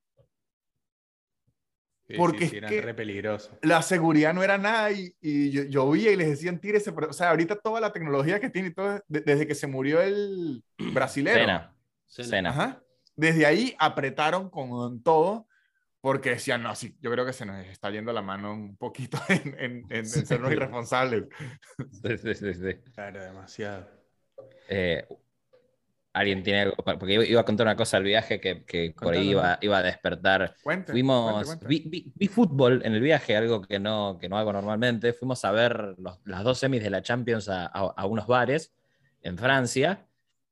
Sí, porque sí, sí, es eran que re peligrosos. la seguridad no era nada y, y yo, llovía y les decían tírese, pero, o sea, ahorita toda la tecnología que tiene y todo, de- desde que se murió el brasilero, Cena. Cena. Cena. ajá, desde ahí apretaron con todo, porque decían, no, sí, yo creo que se nos está yendo la mano un poquito en, en, en, en sernos irresponsables. Sí, sí, sí, sí. Claro, demasiado. Eh, Alguien tiene algo, pa- porque iba iba a contar una cosa al viaje que, que por Contá, ahí contá. iba, iba a despertar. Cuente, Fuimos, cuente, cuente. Vi, vi- vi fútbol en el viaje, algo que no, que no hago normalmente. Fuimos a ver los- las dos semis de la Champions a, a- a unos bares en Francia,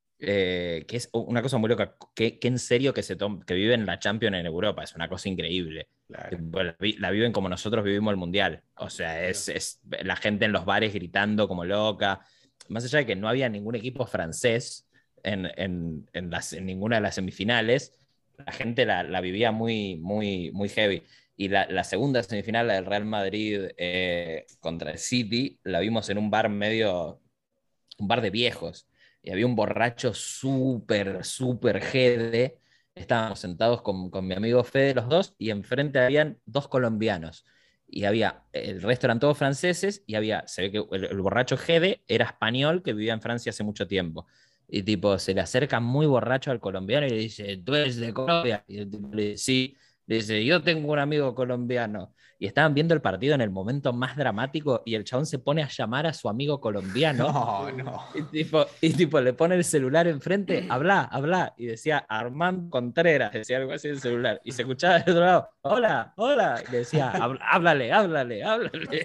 eh, que es una cosa muy loca, que, que en serio que, se tom- que viven la Champions en Europa, es una cosa increíble. Claro. Tipo, la, vi- la viven como nosotros vivimos el Mundial. O sea, es, es la gente en los bares gritando como loca. Más allá de que no había ningún equipo francés en, en, en, las, en ninguna de las semifinales, la gente la, la vivía muy, muy, muy heavy. Y la, la segunda semifinal, la del Real Madrid eh, contra el City, la vimos en un bar medio, un bar de viejos. Y había un borracho súper, súper jede. Estábamos sentados con, con mi amigo Fede, los dos, y enfrente habían dos colombianos. Y había, el resto eran todos franceses, y había, se ve que el, el borracho Gede era español que vivía en Francia hace mucho tiempo. Y tipo, se le acerca muy borracho al colombiano y le dice, ¿tú eres de Colombia? Y el tipo le dice, sí. Le dice, yo tengo un amigo colombiano. Y estaban viendo el partido en el momento más dramático y el chabón se pone a llamar a su amigo colombiano. No, no. Y tipo, y tipo le pone el celular enfrente, habla, habla. Y decía Armando Contreras, decía algo así en el celular. Y se escuchaba del otro lado, hola, hola. Y le decía, "Hab- háblale, háblale, háblale.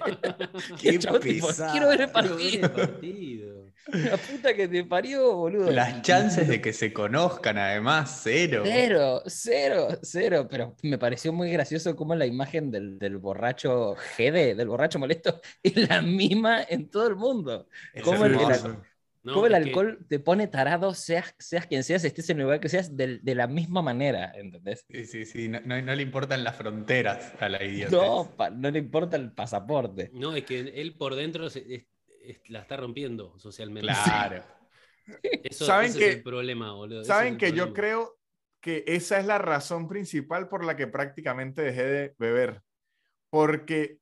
Y el Qué chabón tipo, pesado. quiero ver el Quiero ver el partido. partido. La puta que te parió, boludo. Las chances de que se conozcan, además, cero. Cero, cero, cero. Pero me pareció muy gracioso cómo la imagen del, del borracho Gede, del borracho molesto, es la misma en todo el mundo. Es Cómo el, el hermoso. al- No, cómo el es que- alcohol te pone tarado, seas, seas quien seas, estés en el lugar que seas, de, de la misma manera, ¿entendés? Sí, sí, sí. No, no- no le importan las fronteras a la idiotez. No, pa- no le importa el pasaporte. no, es que él por dentro se- es- es- la está rompiendo socialmente. Claro. Eso, ¿Saben ese que- es el problema, boludo. ese Saben es el que yo problema. creo que esa es la razón principal por la que prácticamente dejé de beber. Porque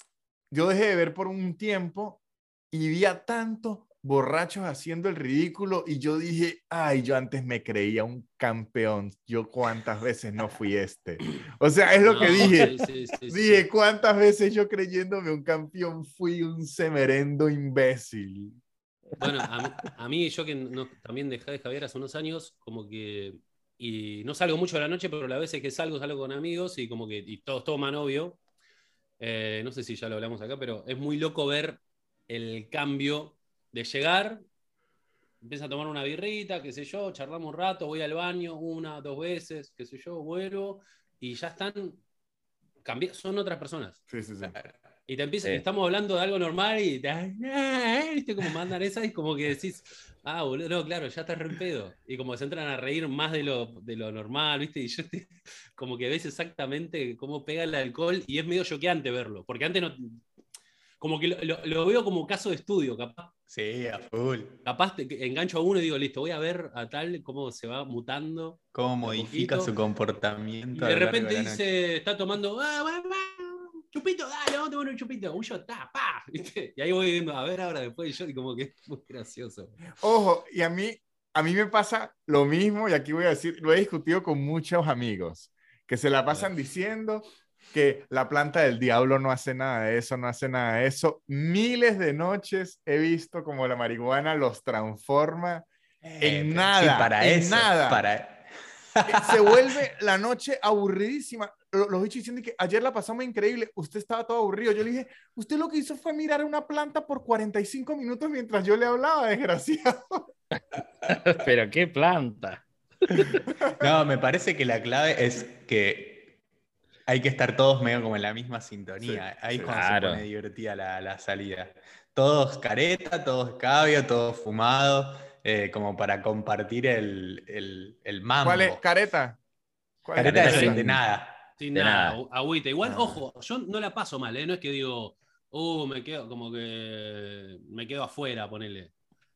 yo dejé de beber por un tiempo y vi a tantos borrachos haciendo el ridículo y yo dije, ay, yo antes me creía un campeón. Yo cuántas veces no fui este. O sea, es lo No, que dije. sí, sí, sí, sí. Dije, cuántas veces yo creyéndome un campeón fui un semerendo imbécil. Bueno, a mí, a mí, yo que no- también dejé de Javier hace unos años, como que. Y no salgo mucho a la noche, pero las veces que salgo, salgo con amigos y como que. Y todos toman, obvio. Eh, no sé si ya lo hablamos acá, pero es muy loco ver el cambio de llegar. Empieza a tomar una birrita, qué sé yo, charlamos un rato, voy al baño una, dos veces, qué sé yo, vuelvo. Y ya están. cambi- Son otras personas. Sí, sí, sí. Y te empieza, Sí. estamos hablando de algo normal y te, "Ah", ¿viste? Como mandan esas y como que decís, ah, boludo, no, claro, ya estás re en pedo. Y como se entran a reír más de lo, de lo normal, ¿viste? Y yo te- como que ves exactamente cómo pega el alcohol y es medio choqueante verlo, porque antes no, como que lo, lo- lo veo como caso de estudio, capaz. Sí, a full. Capaz te, que engancho a uno y digo, listo, voy a ver a tal cómo se va mutando. Cómo modifica poquito. su comportamiento. Y a de lo largo repente la noche. dice, está tomando, ah, va, va, chupito, dale, vamos a tomar un chupito, un shot, ta, pa, ¿viste? Y ahí voy viendo, a ver ahora después del shot y como que es muy gracioso. Ojo, y a mí, a mí me pasa lo mismo, y aquí voy a decir, lo he discutido con muchos amigos, que se la pasan diciendo, que la planta del diablo no hace nada de eso, no hace nada de eso. Miles de noches he visto como la marihuana los transforma Eh, en pero sí, nada, para en eso, nada. para... Se vuelve la noche aburridísima. Los bichos diciendo que ayer la pasamos increíble, usted estaba todo aburrido. Yo le dije, usted lo que hizo fue mirar una planta por cuarenta y cinco minutos mientras yo le hablaba, desgraciado. Pero qué planta. No, me parece que la clave es que hay que estar todos medio como en la misma sintonía. Sí, Ahí sí. es cuando Claro. se pone divertida la, la salida. Todos careta, todos cabio, todos fumado, eh, como para compartir el, el, el mambo. ¿Cuál es? Careta. ¿Cuál es? Careta Careta de, sin- de nada. Sin De nada, nada. agu- agüita. Igual, Ah. ojo, yo no la paso mal, ¿eh? No es que digo, uh, me quedo, como que me quedo afuera, ponele.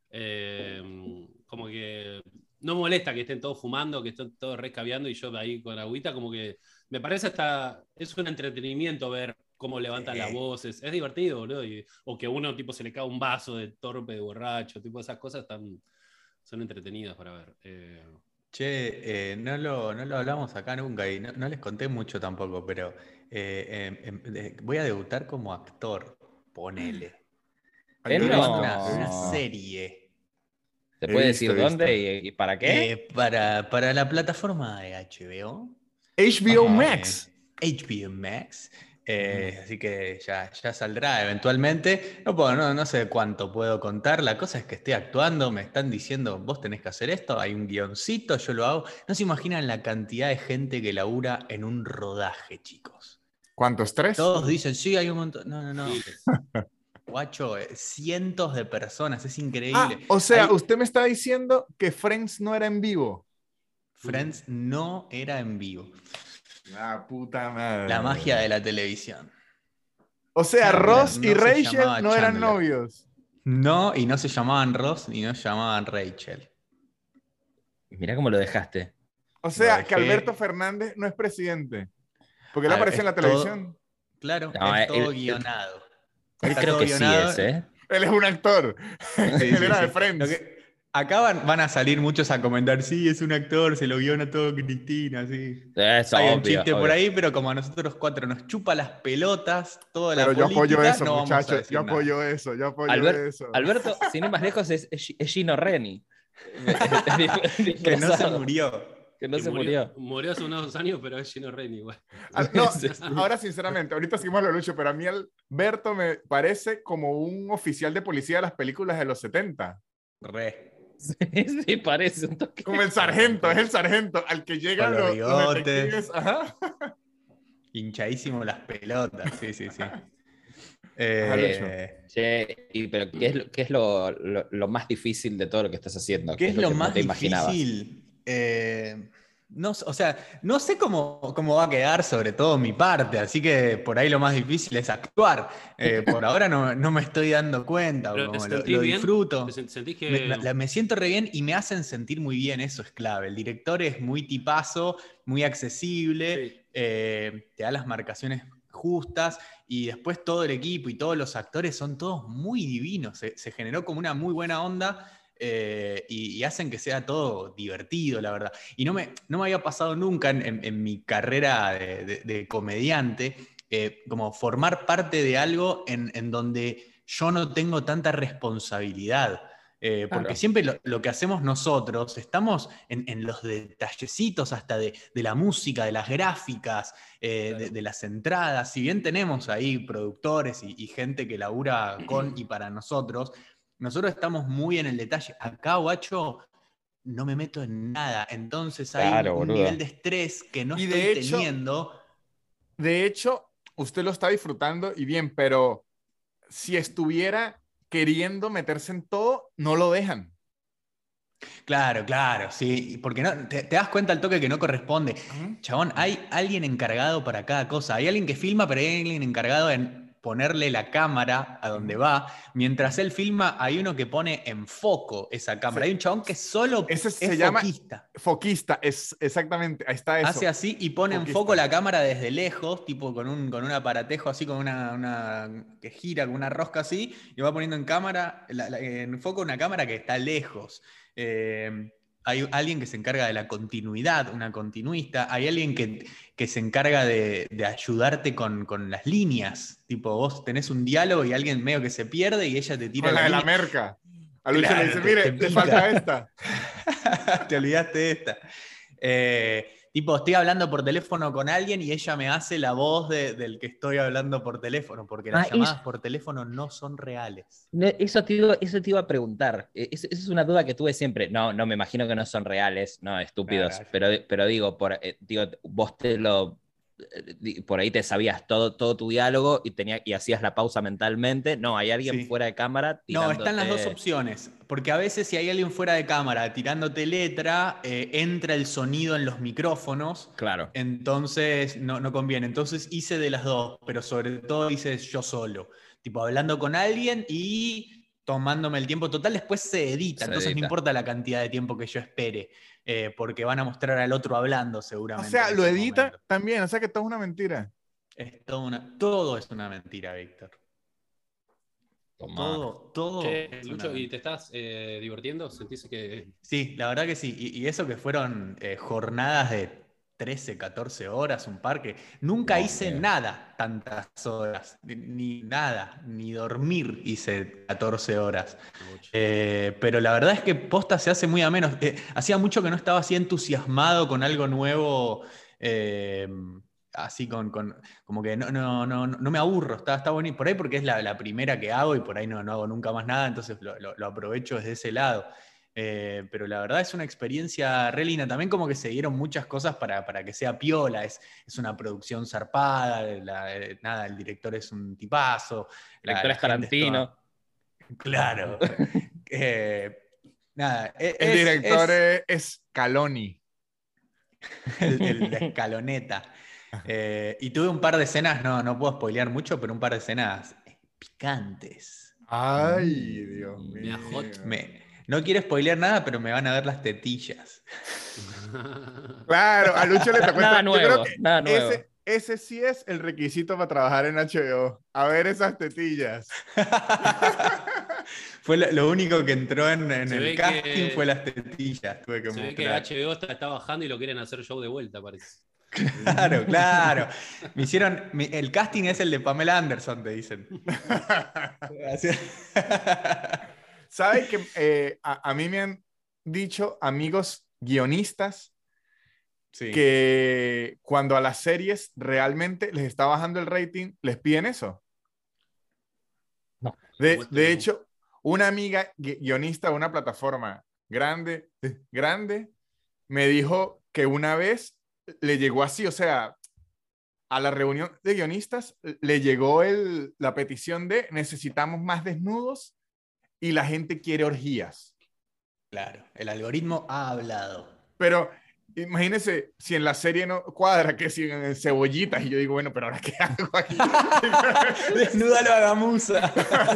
Eh, como que no me molesta que estén todos fumando, que estén todos rescabeando y yo ahí con agüita, como que me parece hasta, es un entretenimiento ver cómo levantan Sí. las voces, es divertido, boludo, y- o que uno tipo se le cae un vaso de torpe, de borracho, tipo esas cosas están, son entretenidas para ver. Eh, Che, eh, no, lo, no lo hablamos acá nunca y no, no les conté mucho tampoco, pero eh, em, em, de- voy a debutar como actor, ponele. Ay, Eh, yo he Pero en visto, una, he una no. serie ¿Se He puede visto, decir he visto. dónde y, y para qué? eh, para, para la plataforma de H B O. H B O Eh, Max. H B O Max. Eh, así que ya, ya saldrá eventualmente. No puedo, no, no sé cuánto puedo contar. La cosa es que estoy actuando, me están diciendo, vos tenés que hacer esto, hay un guioncito, yo lo hago. No se imaginan la cantidad de gente que labura en un rodaje, chicos. ¿Cuántos? ¿Tres? Todos dicen, sí, hay un montón. No, no, no. miles. Guacho, eh, cientos de personas, es Ah, increíble. o sea, Hay- usted me está diciendo que Friends no era en vivo. Friends no era en vivo. La puta madre. La magia de la televisión. O sea, Chandler Ross y no se Rachel llamaba no eran Chandler. novios. No, y no se llamaban Ross ni no se llamaban Rachel. Mirá cómo lo dejaste. O sea, Lo que dejé- Alberto Fernández no es presidente. Porque él Ah, aparece en la es todo- televisión. Claro, No, es él- todo él- guionado. Él Está creo todo que sí guionado. es, ¿eh? Él es un actor. Sí, él sí, era de sí. Friends. Lo que- acá van, van a salir muchos a comentar, sí, es un actor, se lo guiona todo Cristina, sí. Es Hay un obvio, chiste por obvio. ahí, pero como a nosotros cuatro nos chupa las pelotas toda la Pero yo política, apoyo eso, no vamos a muchachos. decir Yo nada. apoyo eso, yo apoyo Albert- eso. Alberto, sin ir más lejos, es, es, es Gino Reni. Que no se Disfrazado. murió. Que no que se murió. Murió hace unos años, pero es Gino Reni igual. Ah, no, Sí, sí. ahora sinceramente, ahorita seguimos lo lucho, pero a mí Alberto me parece como un oficial de policía de las películas de los setenta. Re. Sí, sí, parece un toque. Como el sargento, es el sargento al que llegan Con los los, los bigotes. detectives. Ajá. Hinchadísimo las pelotas, sí, sí, sí. Ajá, Eh, Che, y, pero ¿qué es, lo, qué es lo, lo- lo más difícil de todo lo que estás haciendo? ¿Qué es lo que no más te imaginabas? difícil? Eh, no, s- o sea, no sé cómo, cómo va a quedar sobre todo mi parte, así que por ahí lo más difícil es actuar. Eh, por ahora no, no me estoy dando cuenta, Pero como ¿te lo, sentís lo bien? disfruto. ¿Te sen- ¿Sentís que Me, me- me siento re bien y me hacen sentir muy bien, eso es clave. El director es muy tipazo, muy accesible, Sí. eh, te da las marcaciones justas y después todo el equipo y todos los actores son todos muy divinos. Se, se generó como una muy buena onda eh, y, y hacen que sea todo divertido, la verdad. Y no me, no me había pasado nunca en, en- en mi carrera de, de- de comediante eh, como formar parte de algo en, en donde yo no tengo tanta responsabilidad. Eh, porque Claro. siempre lo, lo que hacemos nosotros, estamos en, en los detallecitos hasta de, de la música, de las gráficas, eh, Claro. de, de las entradas. Si bien tenemos ahí productores y, y gente que labura con y para nosotros, nosotros estamos muy en el detalle. Acá, guacho, no me meto en nada. Entonces hay Claro, un, un boludo. nivel de estrés que no Y estoy de hecho- teniendo. De hecho, usted lo está disfrutando y bien, pero si estuviera queriendo meterse en todo, no lo dejan. Claro, claro, sí. Porque no, te, te das cuenta al toque que no corresponde. Chabón, hay alguien encargado para cada cosa. Hay alguien que filma, pero hay alguien encargado en ponerle la cámara a donde Ujú. va. Mientras él filma, hay uno que pone en foco esa cámara. Sí. Hay un chabón que solo Ese es se llama foquista. Foquista, es exactamente, ahí está eso. Hace así y pone en Foquista. foco la cámara desde lejos, tipo con un, con un aparatejo así, con una, una que gira, con una rosca así, y va poniendo en cámara, la- la- en foco una cámara que está lejos. Eh, hay alguien que se encarga de la continuidad, una continuista, hay alguien que, que se encarga de, de ayudarte con, con las líneas. Tipo, vos tenés un diálogo y alguien medio que se pierde y ella te tira Con la la de la línea. merca. A Lucho Claro, le dice, te- mire, te te pica. falta esta. Te olvidaste de esta. Eh, tipo, estoy hablando por teléfono con alguien y ella me hace la voz de- del que estoy hablando por teléfono, porque las Ah, llamadas eso, por teléfono no son reales. no, eso te iba, eso te iba a preguntar. Eh, es- Esa es una duda que tuve siempre. No, no, me imagino que no son reales, no, estúpidos. Claro. Pero, pero digo, por, eh, digo, vos te lo. eh, di- Por ahí te sabías todo, todo tu diálogo y, tenía, y hacías la pausa mentalmente. No, hay alguien Sí. fuera de cámara No, están las dos tirándote. opciones, porque a veces si hay alguien fuera de cámara tirándote letra, eh, entra el sonido en los micrófonos, Claro. entonces no, no conviene. Entonces hice de las dos, pero sobre todo hice yo solo, tipo hablando con alguien y tomándome el tiempo total, después se edita, Se entonces edita. no importa la cantidad de tiempo que yo espere, eh, porque van a mostrar al otro hablando O seguramente. sea, en lo ese edita momento. también, o sea que todo es una mentira. Es todo, una, todo es una mentira, Víctor. Tomá. Todo, todo Che, es una Lucho, ¿y mentira. te estás eh, divirtiendo? ¿Sentís que Sí, la verdad que sí. Y, y eso que fueron eh, jornadas de trece, catorce horas, un parque. Nunca No, hice amigo. nada tantas horas, ni, ni nada, ni dormir hice catorce horas. Ouch. Eh, pero la verdad es que posta se hace muy a menos. Eh, hacía mucho que no estaba así entusiasmado con algo nuevo, eh, así con, con- como que no, no, no, no me aburro, está, está bueno. Y por ahí porque es la, la primera que hago y por ahí no, no hago nunca más nada, entonces lo, lo- lo aprovecho desde ese lado. Eh, pero la verdad es una experiencia re linda. También como que se dieron muchas cosas para, para que sea piola. Es, es una producción zarpada, la- eh, nada, el director es un tipazo. El La, actor la es gente es toda- Tarantino. Claro. Eh, nada, e- El es, director es es Scaloni. el, el- la escaloneta. Eh, y tuve un par de escenas, no, no puedo spoilear mucho, pero un par de escenas picantes. Ay, Dios Mm. Mira, mío. hot. Me, no quiero spoilear nada, pero me van a ver las tetillas. Claro, a Lucho le tocó Nada entrar. Yo creo nuevo, que nada nuevo. ese, ese sí es el requisito para trabajar en H B O. A ver esas tetillas. Fue lo, lo único que entró en, en Se el ve casting que- fue las tetillas. Tuve que Se ve que mostrar. H B O está, está bajando y lo quieren hacer show de vuelta, parece. Claro, claro. Me hicieron. mi- el casting es el de Pamela Anderson, te dicen. Así- ¿Sabes que eh, a, a mí me han dicho amigos guionistas Sí. que cuando a las series realmente les está bajando el rating, les piden eso? No. De, Muestren de un- hecho, una amiga gui- guionista de una plataforma grande, eh, grande, me dijo que una vez le llegó así, o sea, a la reunión de guionistas le llegó el, la petición de necesitamos más desnudos y la gente quiere orgías. Claro, el algoritmo ha hablado. Pero imagínense si en la serie no cuadra, que si en cebollitas, y yo digo, bueno, pero ahora qué hago aquí. Desnúdalo a Gamusa.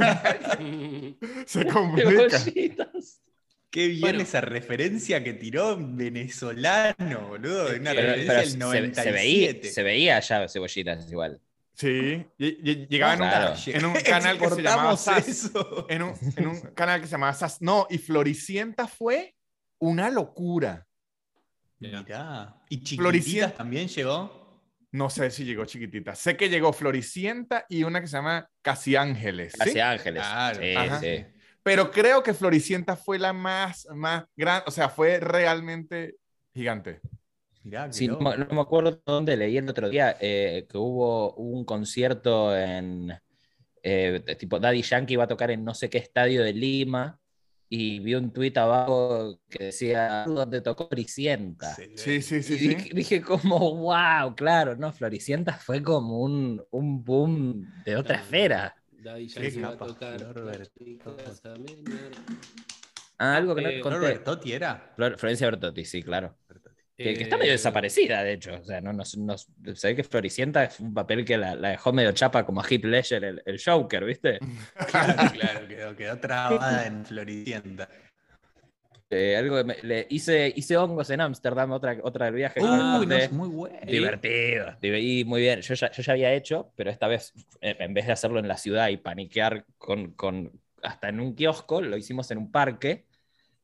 Se complica. Cebollitas. Qué bien Bueno. esa referencia que tiró venezolano, boludo. Es Una que- Pero, referencia pero del se, noventa y se veía, siete. se veía ya cebollitas igual. Sí, ll- ll- llegaba en un, Claro. en un canal que se llamaba Exportamos SAS. eso. En un, en un canal que se llamaba SAS. No, y Floricienta fue una locura. Mirá. Mirá. ¿Y Chiquititas Floricienta. también llegó? No sé si llegó chiquitita. Sé que llegó Floricienta y una que se llama Casi Ángeles. ¿sí? Casi Ángeles. Claro. Sí, Ajá. sí. Pero creo que Floricienta fue la más, más grande, o sea, fue realmente gigante. Mirá, qué Sí, no, loco. me- no me acuerdo dónde leí el otro día eh, que hubo un concierto en eh, de- tipo Daddy Yankee iba a tocar en no sé qué estadio de Lima y vi un tuit abajo que decía donde tocó Floricienta. Sí, sí, sí, Y sí. dije, dije como, wow, claro, no, Floricienta fue como un, un boom de otra Ah, esfera. Daddy Qué Yankee va a capa, tocar. Flor Bertotti. Ah, algo que no Eh, te ¿Flor conté. Bertotti era? Flor- Florencia Bertotti, sí, claro. Que, que está Eh, medio desaparecida, de hecho. O sea, no, no, no- se ve que Floricienta es un papel que la, la dejó medio chapa como a Heath Ledger, el, el Joker, ¿viste? Claro, claro, quedó, quedó trabada en Floricienta. Eh, algo que me- le, hice, hice hongos en Ámsterdam, otra, otra del viaje que les Uy, no, conté. es muy bueno. Divertido, div- y muy bien. Yo ya, yo ya había hecho, pero esta vez, eh, en vez de hacerlo en la ciudad y paniquear con, con, hasta en un kiosco, lo hicimos en un parque.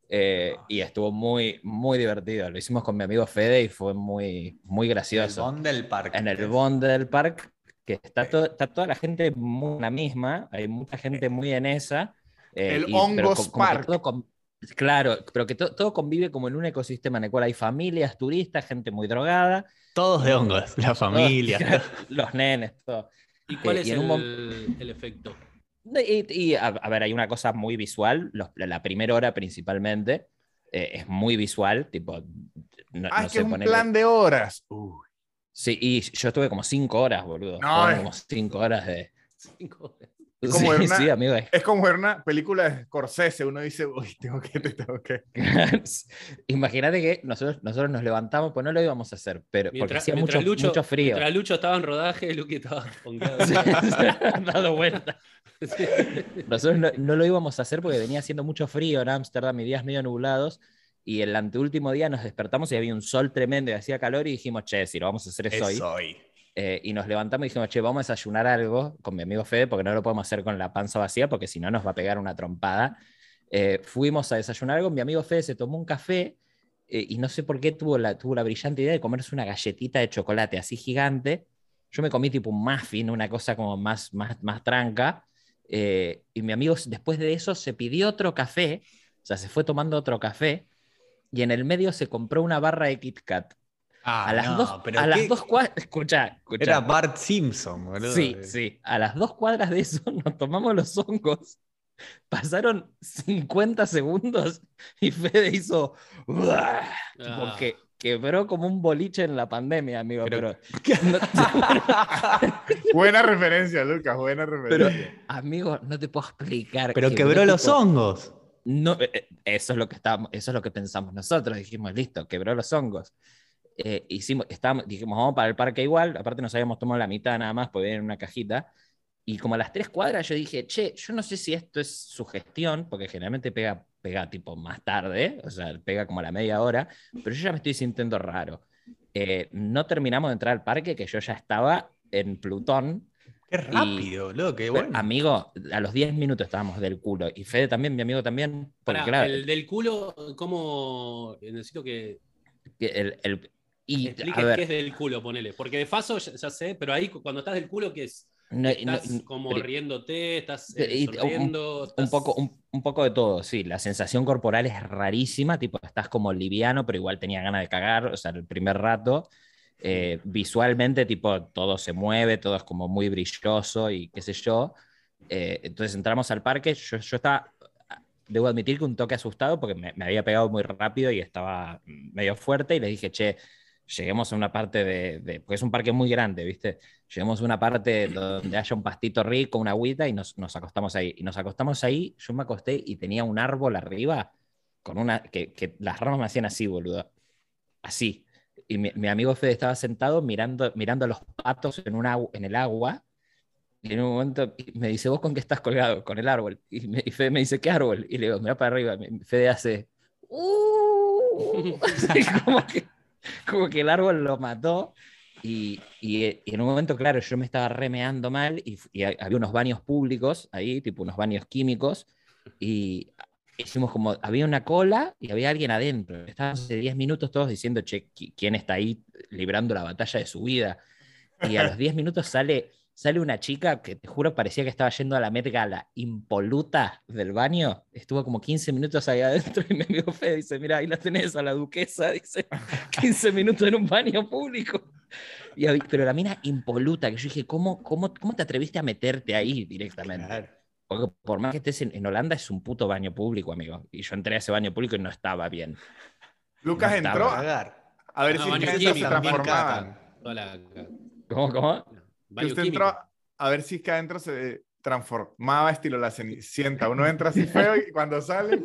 Eh, y estuvo muy, muy divertido. Lo hicimos con mi amigo Fede y fue muy, muy El gracioso. Bond del parque. En el Bond del Parque, que está, to- está toda la gente muy en la misma, hay mucha gente muy en esa, eh, El y, pero Hongos co- como, que Park. todo, con- claro, pero que to- todo convive como en un ecosistema en el cual hay familias, turistas, gente muy drogada, Todos de y hongos, la todos, familia. los nenes, todo. ¿Y cuál Eh, es y en un mom- el, el efecto? y, y, a, a ver, hay una cosa muy visual, los- la primera hora principalmente, eh, es muy visual, tipo, no, Ah, no es que es sé, un ponerle. plan de horas. Uy. Sí, y yo estuve como cinco horas, boludo. No, Fueron es- como cinco horas de. Cinco horas. Es como Sí, ver una- sí, amigo. es- Es como ver una película de Scorsese. Uno dice, uy, tengo que, te tengo que. Imagínate que nosotros, nosotros nos levantamos, pues no lo íbamos a hacer, pero porque Mientras, hacía mientras mucho, Lucho, mucho frío. mientras Lucho estaba en rodaje, Luqui estaba ponqueado. Sí, dado vuelta. Sí. Nosotros no, no lo íbamos a hacer porque venía haciendo mucho frío en Ámsterdam y días medio nublados. Y el anteúltimo día nos despertamos y había un sol tremendo y hacía calor. Y dijimos, che, si lo vamos a hacer es hoy. Es hoy. Eh, y nos levantamos y dijimos, che, vamos a desayunar algo con mi amigo Fede, porque no lo podemos hacer con la panza vacía, porque si no nos va a pegar una trompada. Eh, fuimos a desayunar algo, mi amigo Fede se tomó un café eh, y no sé por qué tuvo la, tuvo la brillante idea de comerse una galletita de chocolate así gigante. Yo me comí tipo un muffin, una cosa como más, más, más tranca. Eh, y mi amigo después de eso se pidió otro café, o sea, se fue tomando otro café y en el medio se compró una barra de Kit Kat. Ah, A las no, dos, pero a qué- las dos cuadras, escucha, escucha. Era Bart Simpson, boludo. Sí, sí. A las dos cuadras de eso nos tomamos los hongos. Pasaron cincuenta segundos y Fede hizo. ¡Uah! Tipo Ah. que quebró como un boliche en la pandemia, amigo. Pero- Pero, no- Buena referencia, Lucas, buena pero, referencia. amigo, no te puedo explicar. Pero Quebró quebró los tipo- hongos. No, eh, eh, eso es lo que estábamos, eso es lo que pensamos nosotros. Dijimos, listo, quebró los hongos. Eh, hicimos, estábamos, dijimos, vamos para el parque igual. Aparte, nos habíamos tomado la mitad nada más, porque venía en una cajita. Y como a las tres cuadras, yo dije, che, yo no sé si esto es sugestión, porque generalmente pega, pega tipo más tarde, o sea, pega como a la media hora, pero yo ya me estoy sintiendo raro. Eh, no terminamos de entrar al parque, que yo ya estaba en Plutón. Qué rápido, boludo, qué Pero, bueno. amigo, a los diez minutos estábamos del culo. Y Fede también, mi amigo también. Porque, Pará, claro, el del culo, ¿cómo? Necesito que que el, el- y, a expliques ver, qué es del culo, ponele. Porque de faso ya, ya sé, pero ahí cu- cuando estás del culo, ¿qué es? no- ¿Estás no- como pero- riéndote? ¿Estás eh, y- un- sonriendo? un ¿Estás- poco, un, un poco de todo, sí. La sensación corporal es rarísima, tipo, estás como liviano, pero igual tenía ganas de cagar, o sea, el primer rato. Eh, visualmente, tipo, todo se mueve, todo es como muy brilloso y qué sé yo. Eh, entonces entramos al parque, yo, yo estaba, debo admitir que un toque asustado porque me, me había pegado muy rápido y estaba medio fuerte y les dije, che, lleguemos a una parte de, de, porque es un parque muy grande, ¿viste? Lleguemos a una parte donde haya un pastito rico, una agüita y nos, nos acostamos ahí. Y nos acostamos ahí, yo me acosté y tenía un árbol arriba con una, que, que las ramas me hacían así, boludo. Así. Y mi, mi amigo Fede estaba sentado mirando, mirando a los patos en, un agu- en el agua. Y en un momento me dice, ¿vos con qué estás colgado? Con el árbol. Y, me, y Fede me dice, ¿qué árbol? Y le digo, mira para arriba. Y Fede hace, "Uh". Así como, que, como que el árbol lo mató. Y, y, y en un momento, claro, yo me estaba remeando mal y, y había unos baños públicos ahí, tipo unos baños químicos. Y hicimos como, había una cola y había alguien adentro. Estábamos hace diez minutos todos diciendo, che, ¿qui- ¿quién está ahí librando la batalla de su vida? Y a los diez minutos sale, sale una chica que te juro parecía que estaba yendo a la Met Gala, impoluta del baño. Estuvo como quince minutos ahí adentro y mi amigo Fede dice, mira, ahí la tenés a la duquesa, dice, quince minutos en un baño público. Y, hab- pero la mina impoluta, que yo dije, ¿cómo, cómo, cómo te atreviste a meterte ahí directamente? Claro. Porque por más que estés en, en Holanda, es un puto baño público, amigo. Y yo entré a ese baño público y no estaba bien. Lucas No entró estaba. a, Cagar. a ver Ah, si baño es que químico, se también transformaban. Toda la- ¿Cómo, cómo? Que Baño usted químico. entró a ver si es que adentro se transformaba estilo la cenicienta. Uno entra así feo y cuando sale.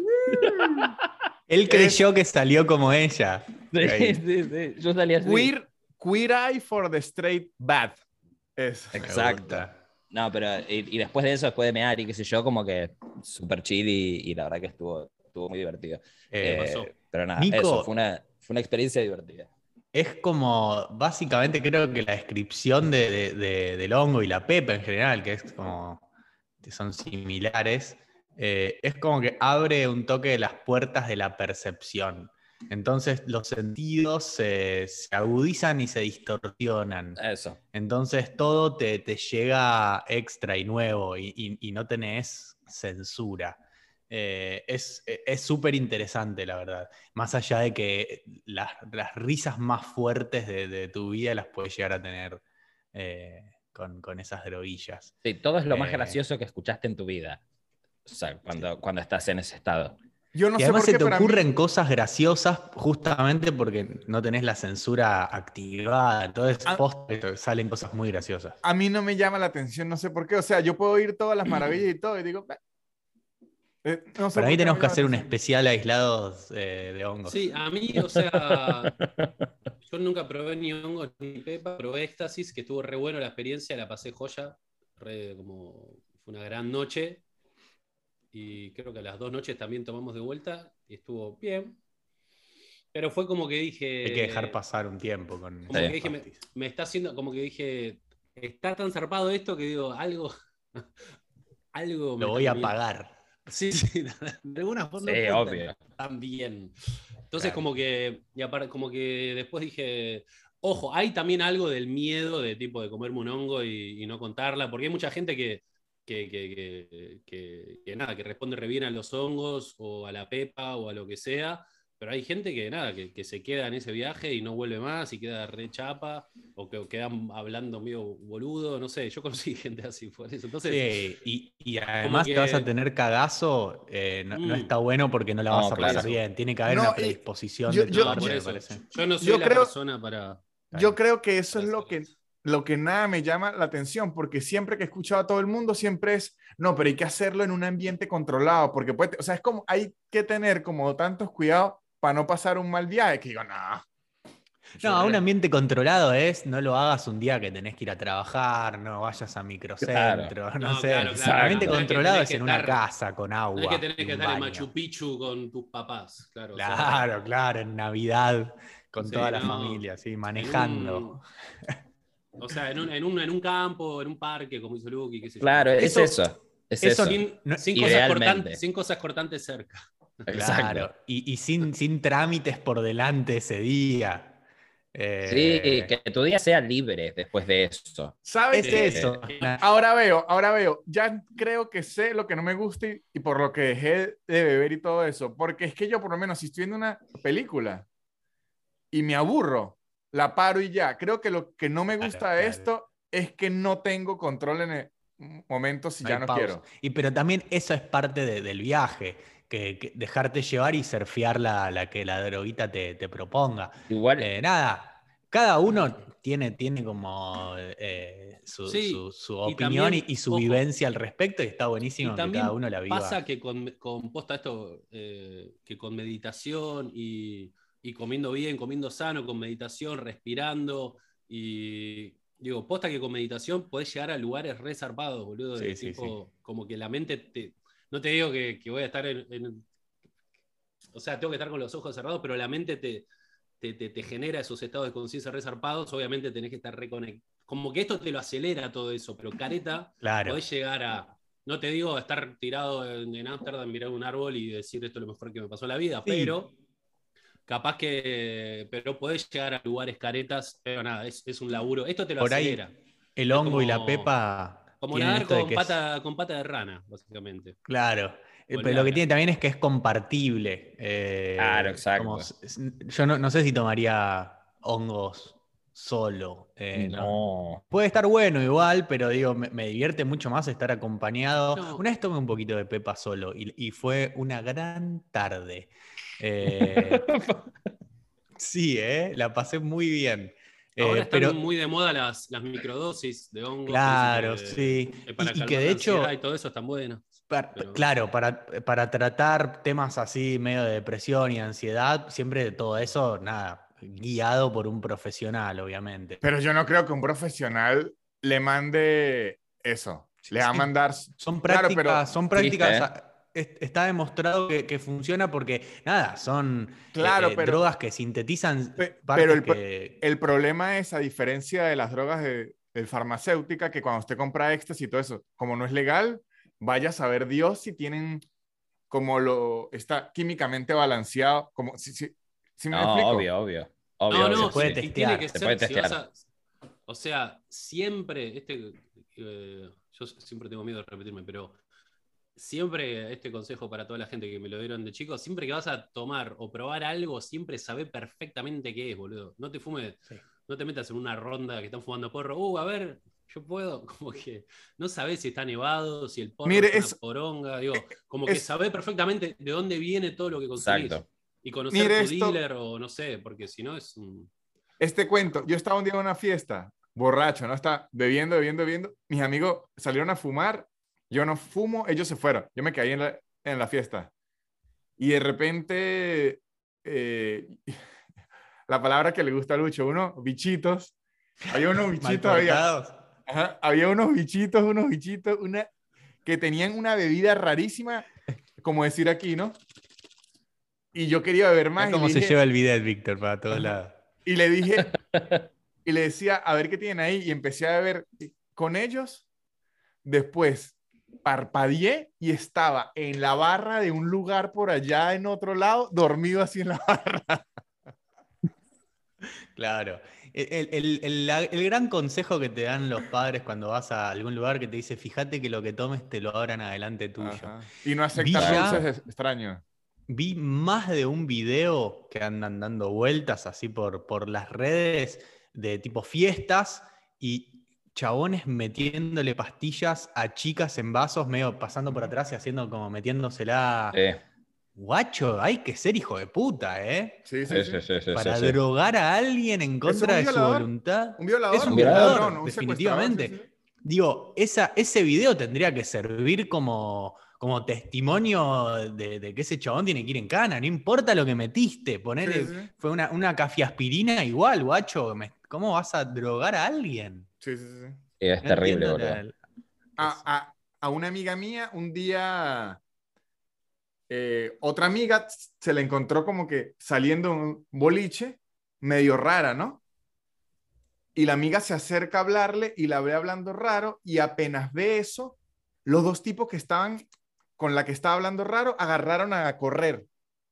Él creyó que salió como ella. Sí, Ahí. sí, sí. Yo salí así. Queer, queer eye for the straight bad. Es. Me Exacto. gusta. No, pero y, y después de eso, después de mear y qué sé yo, como que súper chill y, y la verdad que estuvo, estuvo muy divertido. Eh, Eh, pasó? pero nada, Nico- eso fue una, fue una experiencia divertida. Es como, básicamente creo que la descripción de, de- de- del hongo y la pepa en general, que es como, que son similares, eh, es como que abre un toque las puertas de la percepción. Entonces los sentidos se, se agudizan y se distorsionan. Eso. Entonces todo te, te llega extra y nuevo y, y- y no tenés censura. Eh, es es súper interesante, la verdad. Más allá de que las, las risas más fuertes de, de tu vida las puedes llegar a tener eh, con, con esas droguillas. Sí, todo es lo más Eh, gracioso que escuchaste en tu vida. O sea, cuando, cuando estás en ese estado. Yo no y sé además por se qué, te pero a mí- ocurren cosas graciosas justamente porque no tenés la censura activada. Entonces, a, posta que te salen cosas muy graciosas. a mí no me llama la atención, no sé por qué. O sea, yo puedo oír todas las maravillas y todo y digo, "Bah". Eh, no sé Para por mí qué no tenemos me que llama la hacer un atención. especial aislados eh, de hongos. Sí, a mí, o sea, yo nunca probé ni hongos ni pepa, probé éxtasis, que estuvo re bueno la experiencia, la pasé joya, re, como fue una gran noche, y creo que a las dos noches también tomamos de vuelta, y estuvo bien, pero fue como que Hay que dejar dije, pasar un tiempo con como Sí. que dije, me, me está haciendo, como que dije, está tan zarpado esto que digo, algo, algo me Lo está voy a comiendo. pagar. Sí, sí, de alguna forma Sí, no puede obvio. estar tan bien. Entonces, Claro. como que, y aparte, como que después dije, ojo, hay también algo del miedo de tipo de comerme un hongo y, y no contarla, porque hay mucha gente que, que, que, que, que- que nada, que responde re bien a los hongos o a la pepa o a lo que sea, pero hay gente que nada, que, que se queda en ese viaje y no vuelve más y queda re chapa o que quedan hablando medio boludo, no sé, yo conocí gente así por eso. Entonces, Sí, y, y como además te vas a que... tener cagazo, eh, no, no mm, está bueno porque no la vas No, a claro. pasar eso. bien. Tiene que haber No, una y predisposición yo, de tu yo, No, yo, por parte, me eso. parece. Yo no soy yo la creo, persona para, yo creo que eso para es hacer lo que, eso. lo que nada me llama la atención, porque siempre que he escuchado a todo el mundo, siempre es, no, pero hay que hacerlo en un ambiente controlado, porque puede, o sea, es como, hay que tener como tantos cuidados para no pasar un mal viaje, que digo, no. No, un ambiente controlado es, no lo hagas un día que tenés que ir a trabajar, no vayas a microcentro, no, No, sé. claro, claro. Un ambiente Exacto. No es que controlado tenés es que en una estar, casa, con no es que agua tenés y que un estar en baño. Machu Picchu con tus papás, claro. O sea, Claro, claro, en Navidad, con sí, toda la no. familia, sí, En un, manejando. o sea, en un, en un, en un campo, en un parque, como hizo Lucky, qué sé yo. Claro, es Eso, eso. Es eso eso. Sin, no- sin cosas cortantes, Idealmente. sin cosas cortantes cerca. Exacto. claro, y, y sin, sin trámites por delante ese día. Sí, Eh, que tu día sea libre después de eso. ¿Sabes es qué? eso. Eh, Ahora veo, ahora veo, ya creo que sé lo que no me gusta y, y por lo que dejé de beber y todo eso, porque es que yo por lo menos si estoy viendo una película y me aburro, la paro y ya. Creo que lo que no me Claro, gusta de claro. esto es que no tengo control en el momento si No ya hay no pausa. quiero. Y pero también eso es parte de- del viaje, que, que dejarte llevar y surfear la, la que la droguita te, te proponga. igual, Eh, nada, cada uno tiene, tiene como eh, su, Sí, su- su y opinión y, también, y su ojo, vivencia al respecto y está y buenísimo que cada también uno la pasa viva. que con, con posta esto, eh, que con meditación y, y comiendo bien, comiendo sano, con meditación, respirando, y digo, posta que con meditación podés llegar a lugares re zarpados, boludo, de Sí, sí, sí. tipo, como que la mente te... No te digo que, que voy a estar en, en- o sea, tengo que estar con los ojos cerrados, pero la mente te, te, te, te genera esos estados de conciencia resarpados, obviamente tenés que estar reconectado. Como que esto te lo acelera todo eso, pero careta, Claro. podés llegar a, no te digo estar tirado en Ámsterdam, mirar un árbol y decir esto es lo mejor que me pasó en la vida, Sí. pero capaz que, pero podés llegar a lugares caretas, pero nada, es, es un laburo. Esto te lo Por acelera. ahí el Es hongo y la como, pepa como tienen nadar esto de con que es... pata, con pata de rana, básicamente. Claro, eh, O el pero lo que Viagra. tiene también es que es compartible. claro, eh, como, exacto. s- s- yo no, no sé si tomaría hongos solo. eh, no. No. Puede estar bueno igual, pero digo, me, me divierte mucho más estar acompañado. No, Una vez tomé un poquito de pepa solo y, y fue una gran tarde. Eh, sí, eh, la pasé muy bien. ahora Eh, están pero muy de moda las, las microdosis de hongos que dicen claro, que, sí. que para Y, y que calmar de la ansiedad y hecho... todo eso están buenas. Para- Pero claro, para, para tratar temas así, medio de depresión y ansiedad, siempre todo eso, nada, guiado por un profesional, obviamente. Pero yo no creo que un profesional le mande eso. Le va a Sí, mandar. son Claro, pero. prácticas, son ¿Viste? prácticas, a- es- está demostrado que, que funciona porque, nada, son eh, Claro, eh, pero. drogas que sintetizan pe- Pero partes el, pro- que... el problema es, a diferencia de las drogas de, de farmacéutica, que cuando usted compra éxtasis y todo eso, como no es legal, vaya a saber Dios si tienen como lo está químicamente balanceado, como si, si, si me No, explico. obvio, obvio. Obvio, No, obvio, no, Se puede sí, y testear. tiene que Se ser, puede si vas testear. a- o sea, siempre, este, eh, yo siempre tengo miedo de repetirme, pero siempre este consejo para toda la gente que me lo dieron de chico, siempre que vas a tomar o probar algo, siempre sabe perfectamente qué es, boludo. No te fumes, Sí. no te metas en una ronda que están fumando porro, uh, a ver, yo puedo, como que no sabes si está nevado, si el porro Mire, es una es- poronga, digo, como que es- sabés perfectamente de dónde viene todo lo que consumís. Exacto. Y conocer Mire tu esto. dealer o no sé, porque si no es un... Este cuento, yo estaba un día en una fiesta, borracho, ¿no? Estaba bebiendo, bebiendo, bebiendo. Mis amigos salieron a fumar, yo no fumo, ellos se fueron. Yo me caí en la, en la fiesta. Y de repente, eh, la palabra que le gusta a Lucho, unos bichitos. Había unos Mal bichitos, había, portados. ajá, había unos bichitos, unos bichitos, una, que tenían una bebida rarísima, como decir aquí, ¿no? Y yo quería beber Mirá más y cómo le se dije, lleva el bidet, Víctor, para todos ajá, lados. y le dije, y le decía, a ver qué tienen ahí, y empecé a beber con ellos. Después parpadeé y estaba en la barra de un lugar por allá en otro lado, dormido así en la barra. Claro. El, el- el- la- el gran consejo que te dan los padres cuando vas a algún lugar que te dice, fíjate que lo que tomes te lo abran adelante tuyo. Ajá. Y no Vi aceptar ya- dulces es extraño. Vi más de un video que andan dando vueltas así por, por las redes de tipo fiestas y chabones metiéndole pastillas a chicas en vasos, medio pasando por atrás y haciendo como metiéndosela. Sí, Guacho, hay que ser hijo de puta, ¿eh? Sí, sí, sí, sí. sí, sí, sí, Para sí, sí. drogar a alguien en Eso es contra un de su violador. voluntad. Un violador, Es un un violador, violador, un secuestrador, sí, definitivamente. sí. Digo, esa, ese video tendría que servir como, como testimonio de, de que ese chabón tiene que ir en cana. No importa lo que metiste, ponele, Sí, sí, fue una, una cafiaspirina igual, guacho. me- ¿Cómo vas a drogar a alguien? sí, sí, sí. Sí, es No terrible, entiendo boludo. la- la- A, a, a una amiga mía, un día, eh, otra amiga se la encontró como que saliendo un boliche, medio rara, ¿no? Y la amiga se acerca a hablarle y la ve hablando raro y apenas ve eso, los dos tipos que estaban con la que estaba hablando raro agarraron a correr.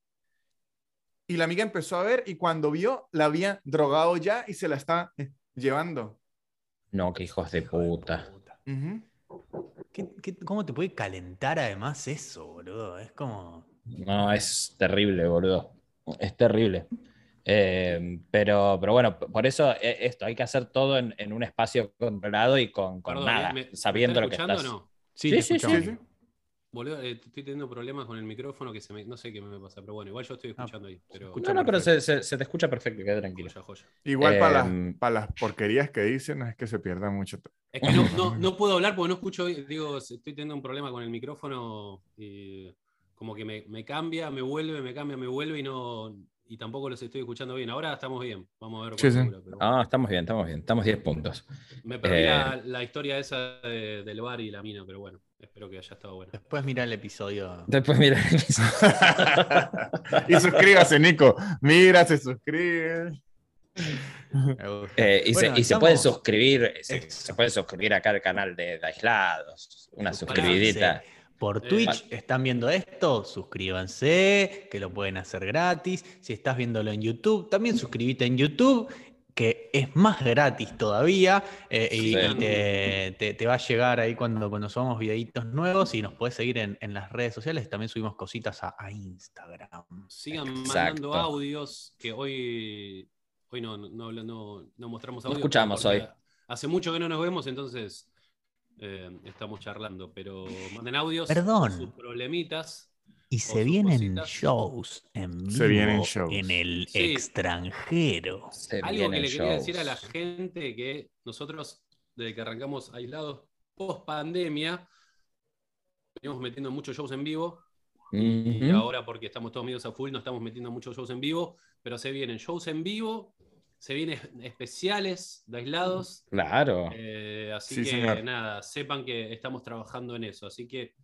Y la amiga empezó a ver y cuando vio, la habían drogado ya y se la está eh, llevando. No, qué hijos de hijo de puta. puta. Ujú. ¿Qué- qué- cómo te puede calentar además eso, boludo? Es como... No, es terrible, boludo. Es terrible. Eh, pero, pero bueno, p- por eso eh, esto, hay que hacer todo en, en un espacio controlado y con, con Perdón, ¿eh? nada, ¿Me, me sabiendo están lo que escuchando estás. o no? Sí, Sí, te sí, escuchamos. Sí, sí. Boludo, eh, estoy teniendo problemas con el micrófono que se me, no sé qué me pasa, pero bueno, igual yo estoy escuchando ahí. Pero escucha No, no, pero se, perfecto. se- se te escucha perfecto, queda tranquilo. joya, joya. Igual para, las, Eh, para las porquerías que dicen, no es que se pierda mucho. Es que no, no, no puedo hablar porque no escucho, digo, estoy teniendo un problema con el micrófono y como que me, me cambia, me vuelve, me cambia, me vuelve y no y tampoco los estoy escuchando bien. Ahora estamos bien, vamos a ver Sí, cuánto sí. dura, pero bueno. Ah, estamos bien, estamos bien, estamos diez puntos. Me perdí Eh, la, la historia esa de- del bar y la mina, pero bueno, espero que haya estado buena. Después mira el episodio. Después mira. Y suscríbase, Nico. Mira, se suscribe. Me gusta. Eh, y, Bueno, se, y se pueden estamos- suscribir, se, Eso. se pueden suscribir acá al canal de, de Aislados, una Suscríbanse. suscribidita. Por Eh, Twitch están viendo esto, suscríbanse, que lo pueden hacer gratis. Si estás viéndolo en YouTube, también suscríbete en YouTube, que es más gratis todavía. eh, y Sí. y te, te- te va a llegar ahí cuando, cuando subamos videitos nuevos y nos puedes seguir en, en las redes sociales. También subimos cositas a, a Instagram. Sigan Exacto. mandando audios que hoy, hoy no, no, no, no, no mostramos No audios. escuchamos porque hoy. Hace mucho que no nos vemos, entonces eh, estamos charlando, pero manden audios, Perdón. sus problemitas. Y O se sus vienen cositas. shows en Se vienen vivo shows. en el Sí. extranjero. Se Algo que vienen le quería shows. decir a la gente que nosotros, desde que arrancamos aislados post pandemia, venimos metiendo muchos shows en vivo. Y Ujú. ahora, porque estamos todos medios a full, no estamos metiendo muchos shows en vivo, pero se vienen shows en vivo, se vienen especiales de aislados. Claro. eh, así Sí, que señor. nada, sepan que estamos trabajando en eso. Así que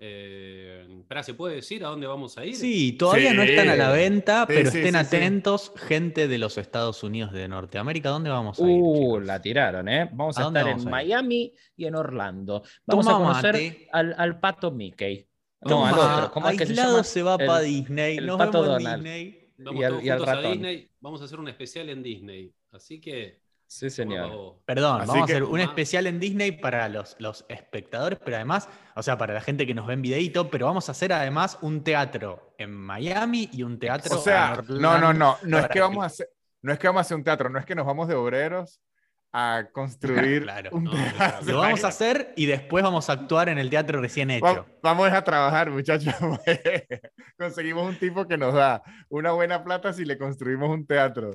Eh, espera, ¿se puede decir a dónde vamos a ir? Sí, todavía Sí. no están a la venta, Sí, pero sí, estén sí, sí. atentos, gente de los Estados Unidos de Norteamérica. ¿Dónde vamos a ir, Uh, chicos? la tiraron, ¿eh? Vamos ¿A a dónde estar vamos en a ir? Miami y en Orlando. Vamos Toma a conocer mate. al, al pato Mickey. No, Toma, al otro. ¿Cómo es que se aislado llama? se va El- para Disney. el Nos pato vemos en Donald. Disney. Vamos Y al- todos y al juntos a ratón. Disney. Vamos a hacer un especial en Disney. Así que. Sí, toma pa' señor. vos. Perdón, Así vamos que- a hacer un Ma- especial en Disney para los, los espectadores, pero además, o sea, para la gente que nos ve en videíto, pero vamos a hacer además un teatro en Miami y un teatro O sea, en Orlando. no, no, no, no es para que vamos a hacer, no es que vamos a hacer un teatro, no es que nos vamos de obreros a construir Claro. un No, teatro. claro. Lo vamos a hacer y después vamos a actuar en el teatro recién Va- hecho. Vamos a trabajar, muchachos. Conseguimos un tipo que nos da una buena plata si le construimos un teatro.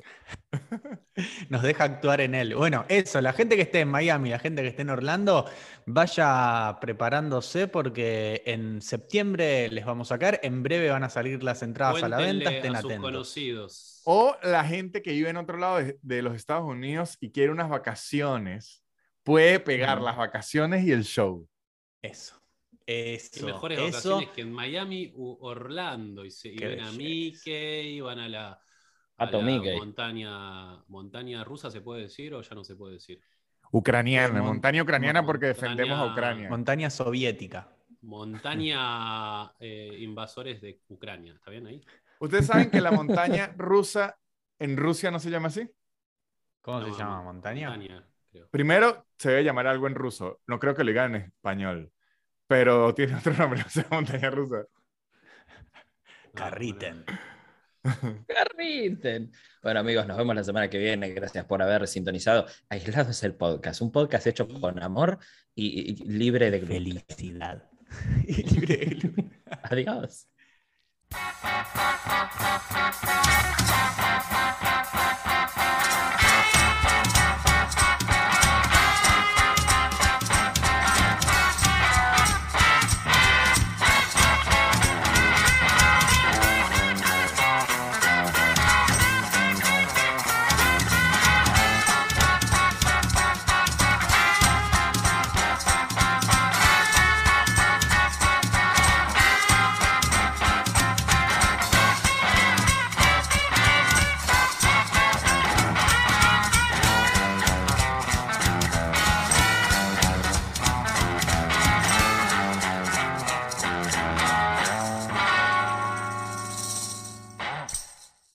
Nos deja actuar en él. Bueno, eso, la gente que esté en Miami, la gente que esté en Orlando, vaya preparándose porque en septiembre les vamos a caer. En breve van a salir las entradas a la venta, Cuéntenle estén a sus atentos. conocidos. O la gente que vive en otro lado de, de los Estados Unidos y quiere unas vacaciones, puede pegar Ujú. las vacaciones y el show. Eso. Qué Eso. mejores eso. vacaciones que en Miami u Orlando. Y, se, y Qué ven a belleza. Mickey, van a la, a Pato la Mickey. montaña, montaña rusa, ¿se puede decir o ya no se puede decir? Ucraniana, Eh, mon- montaña ucraniana mon- porque defendemos a montaña- Ucrania. Montaña soviética. Montaña eh, invasores de Ucrania. ¿Está bien ahí? ¿Ustedes saben que la montaña rusa en Rusia no se llama así? ¿Cómo No, se llama? mon- ¿Montaña? creo. Primero, se debe llamar algo en ruso. No creo que lo digan en español. Pero tiene otro nombre, no sé, montaña rusa. Carriten. Carriten. Bueno, amigos, nos vemos la semana que viene. Gracias por haber sintonizado. Aislados el podcast. Un podcast hecho con amor y, y libre de gluten. Felicidad. Y libre de gluten. Adiós.